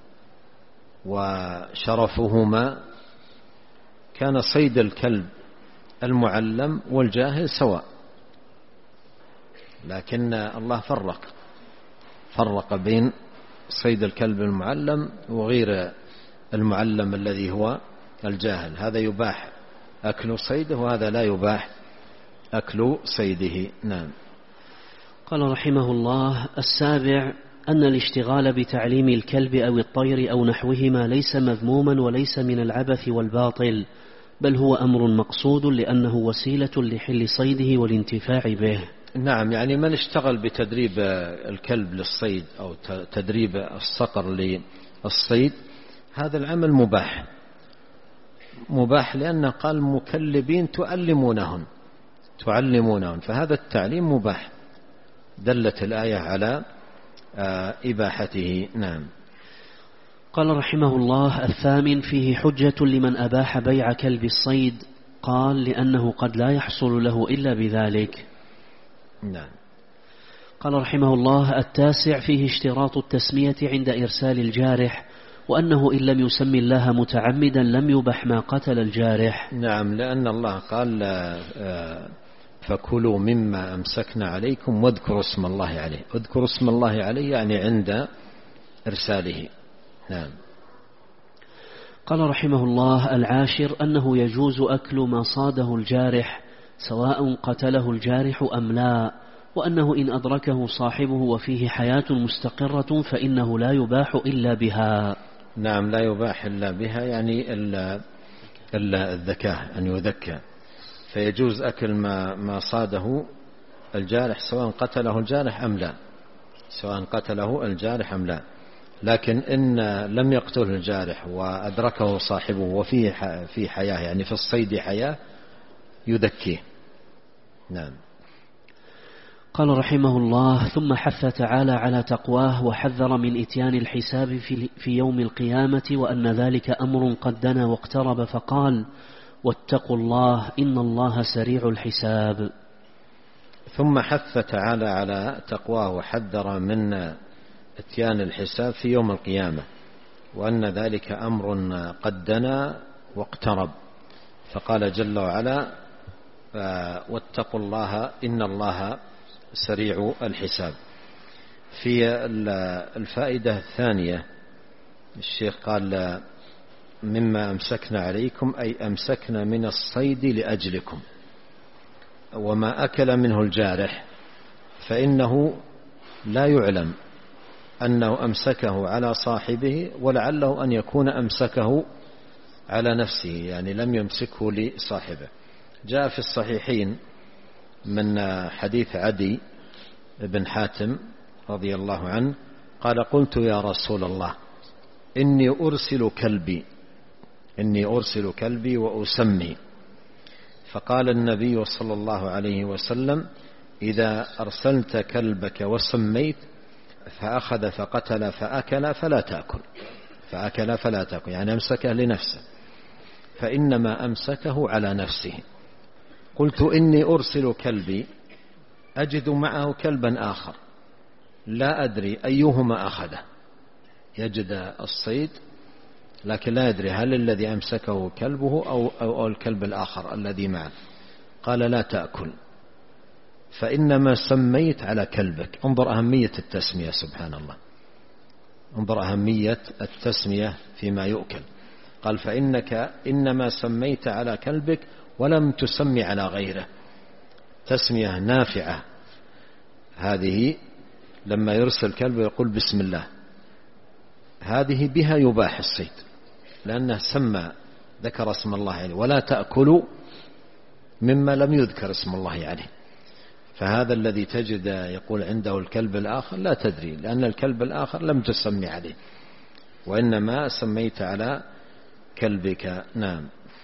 وشرفهما كان صيد الكلب المعلم والجاهل سواء، لكن الله فرق فرق بين صيد الكلب المعلم وغير المعلم الذي هو الجاهل. هذا يباح أكل صيده وهذا لا يباح أكل صيده. نعم. قال رحمه الله: السابع أن الاشتغال بتعليم الكلب أو الطير أو نحوهما ليس مذموما وليس من العبث والباطل، بل هو أمر مقصود لأنه وسيلة لحل صيده والانتفاع به. نعم، يعني من اشتغل بتدريب الكلب للصيد أو تدريب الصقر للصيد هذا العمل مباح مباح لأنه قال مكلبين تعلمونهن تعلمونهن فهذا التعليم مباح، دلت الآية على إباحته. نعم. قال رحمه الله: الثامن فيه حجة لمن أباح بيع كلب الصيد، قال: لأنه قد لا يحصل له إلا بذلك. نعم. قال رحمه الله: التاسع فيه اشتراط التسمية عند إرسال الجارح، وأنه إن لم يسمي الله متعمدا لم يبح ما قتل الجارح. نعم، لأن الله قال: فكلوا مما أمسكنا عليكم واذكروا اسم الله عليه. اذكروا اسم الله عليه يعني عند إرساله. نعم. قال رحمه الله: العاشر أنه يجوز أكل ما صاده الجارح سواء قتله الجارح أم لا، وأنه إن أدركه صاحبه وفيه حياة مستقرة فإنه لا يباح إلا بها. نعم، لا يباح إلا بها يعني إلا, إلا الذكاء أن يذكى، فيجوز أكل ما, ما صاده الجارح سواء قتله الجارح أم لا سواء قتله الجارح أم لا لكن إن لم يقتله الجارح وأدركه صاحبه وفيه في حياة يعني في الصيد حياة يذكيه. نعم. قال رحمه الله: ثم حث تعالى على تقواه وحذر من إتيان الحساب في يوم القيامة، وأن ذلك أمر قد دنا واقترب، فقال: واتقوا الله إن الله سريع الحساب. ثم حث تعالى على تقواه وحذر من إتيان الحساب في يوم القيامة، وأن ذلك أمر قد دنا واقترب، فقال جل وعلا: واتقوا الله إن الله سريع الحساب. في الفائدة الثانية الشيخ قال: مما أمسكنا عليكم أي أمسكنا من الصيد لأجلكم، وما أكل منه الجارح فإنه لا يعلم أنه أمسكه على صاحبه، ولعله أن يكون أمسكه على نفسه يعني لم يمسكه لصاحبه. جاء في الصحيحين من حديث عدي بن حاتم رضي الله عنه قال: قلت يا رسول الله إني أرسل كلبي إني أرسل كلبي وأسمي، فقال النبي صلى الله عليه وسلم: إذا أرسلت كلبك وسميت فأخذ فقتل فأكل فلا تأكل فأكل فلا تأكل يعني أمسكه لنفسه، فإنما أمسكه على نفسه. قلت: إني أرسل كلبي أجد معه كلبا آخر لا أدري أيهما أخذه، يجد الصيد لكن لا يدري هل الذي أمسكه كلبه أو, أو, أو الكلب الآخر الذي معه. قال: لا تأكل فإنما سميت على كلبك. انظر أهمية التسمية، سبحان الله، انظر أهمية التسمية فيما يؤكل. قال: فإنك إنما سميت على كلبك ولم تسمي على غيره. تسمية نافعة هذه لما يرسل كلب يقول بسم الله، هذه بها يباح الصيد لأنه سمى ذكر اسم الله عليه. ولا تأكلوا مما لم يذكر اسم الله عليه. فهذا الذي تجد يقول عنده الكلب الآخر لا تدري، لأن الكلب الآخر لم تسمي عليه وإنما سميت على كلبك. نعم.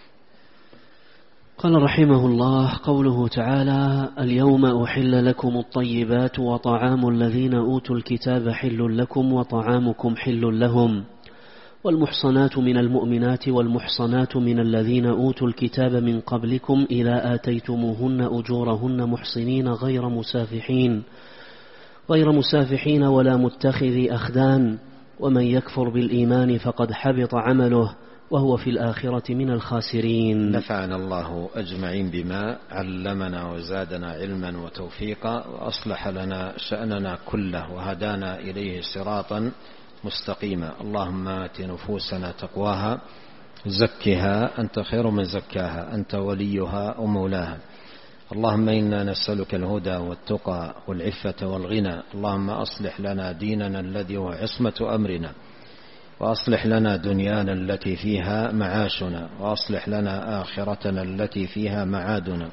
قال رحمه الله: قوله تعالى: اليوم أحل لكم الطيبات وطعام الذين أوتوا الكتاب حل لكم وطعامكم حل لهم، والمحصنات من المؤمنات والمحصنات من الذين أوتوا الكتاب من قبلكم إذا آتيتموهن أجورهن محصنين غير مسافحين غير مسافحين ولا متخذي أخدان، ومن يكفر بالإيمان فقد حبط عمله وهو في الآخرة من الخاسرين. نفعنا الله أجمعين بما علمنا وزادنا علما وتوفيقا وأصلح لنا شأننا كله وهدانا إليه صراطا مستقيما. اللهم آت نفوسنا تقواها زكها أنت خير من زكاها أنت وليها ومولاها. اللهم إنا نسألك الهدى والتقى والعفة والغنى. اللهم أصلح لنا ديننا الذي هو عصمة أمرنا، وأصلح لنا دنيانا التي فيها معاشنا، وأصلح لنا آخرتنا التي فيها معادنا،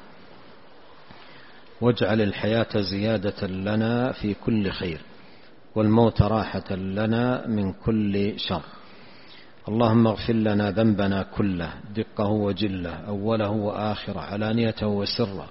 واجعل الحياة زيادة لنا في كل خير والموت راحة لنا من كل شر. اللهم اغفر لنا ذنبنا كله دقه وجله أوله وآخره علانيته وسره.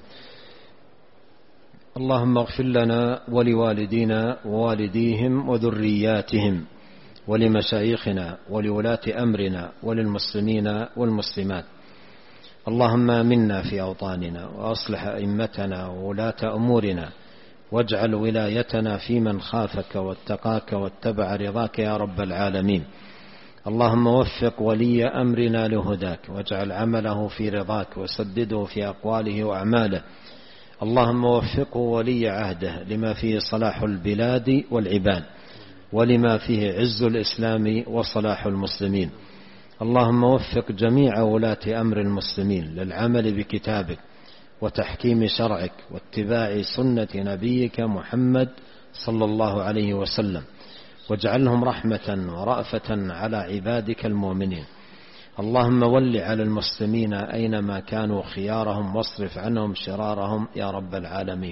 اللهم اغفر لنا ولوالدينا ووالديهم وذرياتهم ولمشايخنا ولولاة أمرنا وللمسلمين والمسلمات. اللهم آمنا في أوطاننا وأصلح أئمتنا وولاة أمورنا، واجعل ولايتنا في من خافك واتقاك واتبع رضاك يا رب العالمين. اللهم وفق ولي أمرنا لهداك، واجعل عمله في رضاك وسدده في أقواله وأعماله. اللهم وفقه ولي عهده لما فيه صلاح البلاد والعباد، ولما فيه عز الإسلام وصلاح المسلمين. اللهم وفق جميع ولاة أمر المسلمين للعمل بكتابك وتحكيم شرعك واتباع سنة نبيك محمد صلى الله عليه وسلم، واجعلهم رحمة ورأفة على عبادك المؤمنين. اللهم ول على المسلمين أينما كانوا خيارهم، واصرف عنهم شرارهم يا رب العالمين.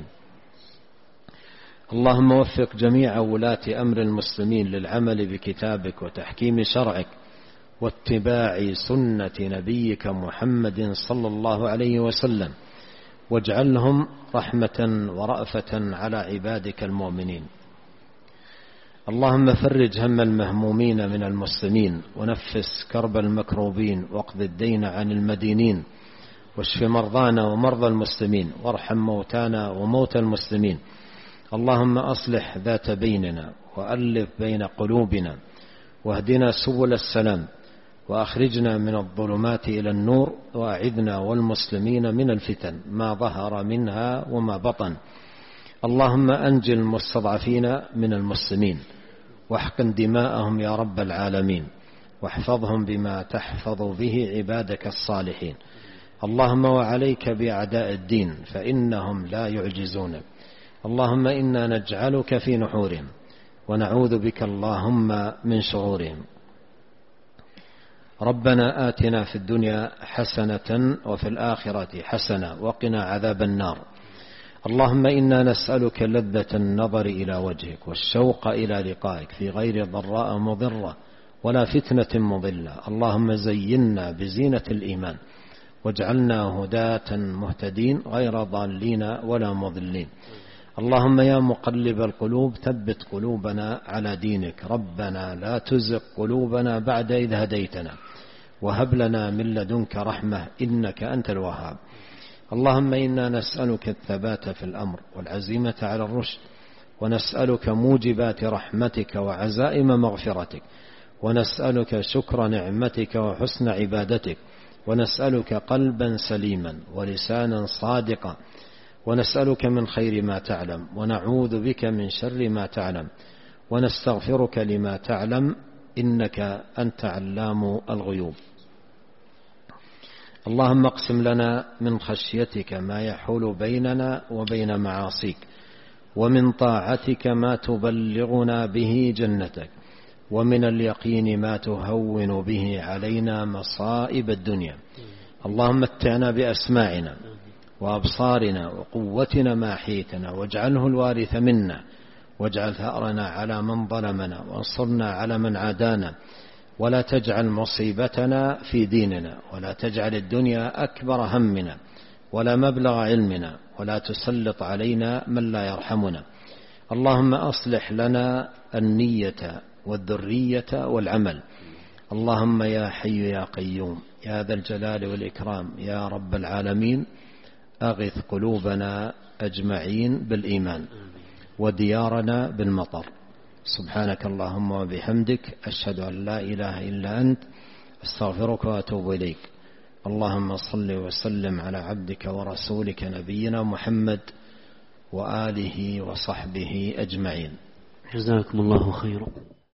اللهم وفق جميع ولاة أمر المسلمين للعمل بكتابك وتحكيم شرعك واتباع سنة نبيك محمد صلى الله عليه وسلم، واجعلهم رحمة ورأفة على عبادك المؤمنين. اللهم فرج هم المهمومين من المسلمين، ونفس كرب المكروبين، واقض الدين عن المدينين، واشف مرضانا ومرضى المسلمين، وارحم موتانا وموتى المسلمين. اللهم أصلح ذات بيننا وألف بين قلوبنا، واهدنا سبل السلام، وأخرجنا من الظلمات إلى النور، وأعذنا والمسلمين من الفتن ما ظهر منها وما بطن. اللهم أنجِ المستضعفين من المسلمين، واحقن دماءهم يا رب العالمين، واحفظهم بما تحفظ به عبادك الصالحين. اللهم وعليك بأعداء الدين فإنهم لا يعجزونك. اللهم إنا نجعلك في نحورهم، ونعوذ بك اللهم من شرورهم. ربنا آتنا في الدنيا حسنة وفي الآخرة حسنة وقنا عذاب النار. اللهم إنا نسألك لذة النظر إلى وجهك والشوق إلى لقائك في غير ضراء مضرة ولا فتنة مضلة. اللهم زينا بزينة الإيمان، واجعلنا هداة مهتدين غير ضالين ولا مضلين. اللهم يا مقلب القلوب ثبت قلوبنا على دينك. ربنا لا تزغ قلوبنا بعد إذ هديتنا، وهب لنا من لدنك رحمة إنك أنت الوهاب. اللهم إنا نسألك الثبات في الأمر والعزيمة على الرشد، ونسألك موجبات رحمتك وعزائم مغفرتك، ونسألك شكر نعمتك وحسن عبادتك، ونسألك قلبا سليما ولسانا صادقا، ونسألك من خير ما تعلم، ونعوذ بك من شر ما تعلم، ونستغفرك لما تعلم إنك أنت علام الغيوب. اللهم اقسم لنا من خشيتك ما يحول بيننا وبين معاصيك، ومن طاعتك ما تبلغنا به جنتك، ومن اليقين ما تهون به علينا مصائب الدنيا. اللهم متعنا بأسماعنا وأبصارنا وقوتنا ما أحييتنا، واجعله الوارث منا، واجعل ثأرنا على من ظلمنا، وانصرنا على من عادانا، ولا تجعل مصيبتنا في ديننا، ولا تجعل الدنيا أكبر همنا ولا مبلغ علمنا، ولا تسلط علينا من لا يرحمنا. اللهم أصلح لنا النية والذرية والعمل. اللهم يا حي يا قيوم يا ذا الجلال والإكرام يا رب العالمين، أغث قلوبنا أجمعين بالإيمان وديارنا بالمطر. سبحانك اللهم وبحمدك، أشهد أن لا إله إلا أنت، أستغفرك وأتوب إليك. اللهم صل وسلم على عبدك ورسولك نبينا محمد وآله وصحبه أجمعين. جزاكم الله خيرا.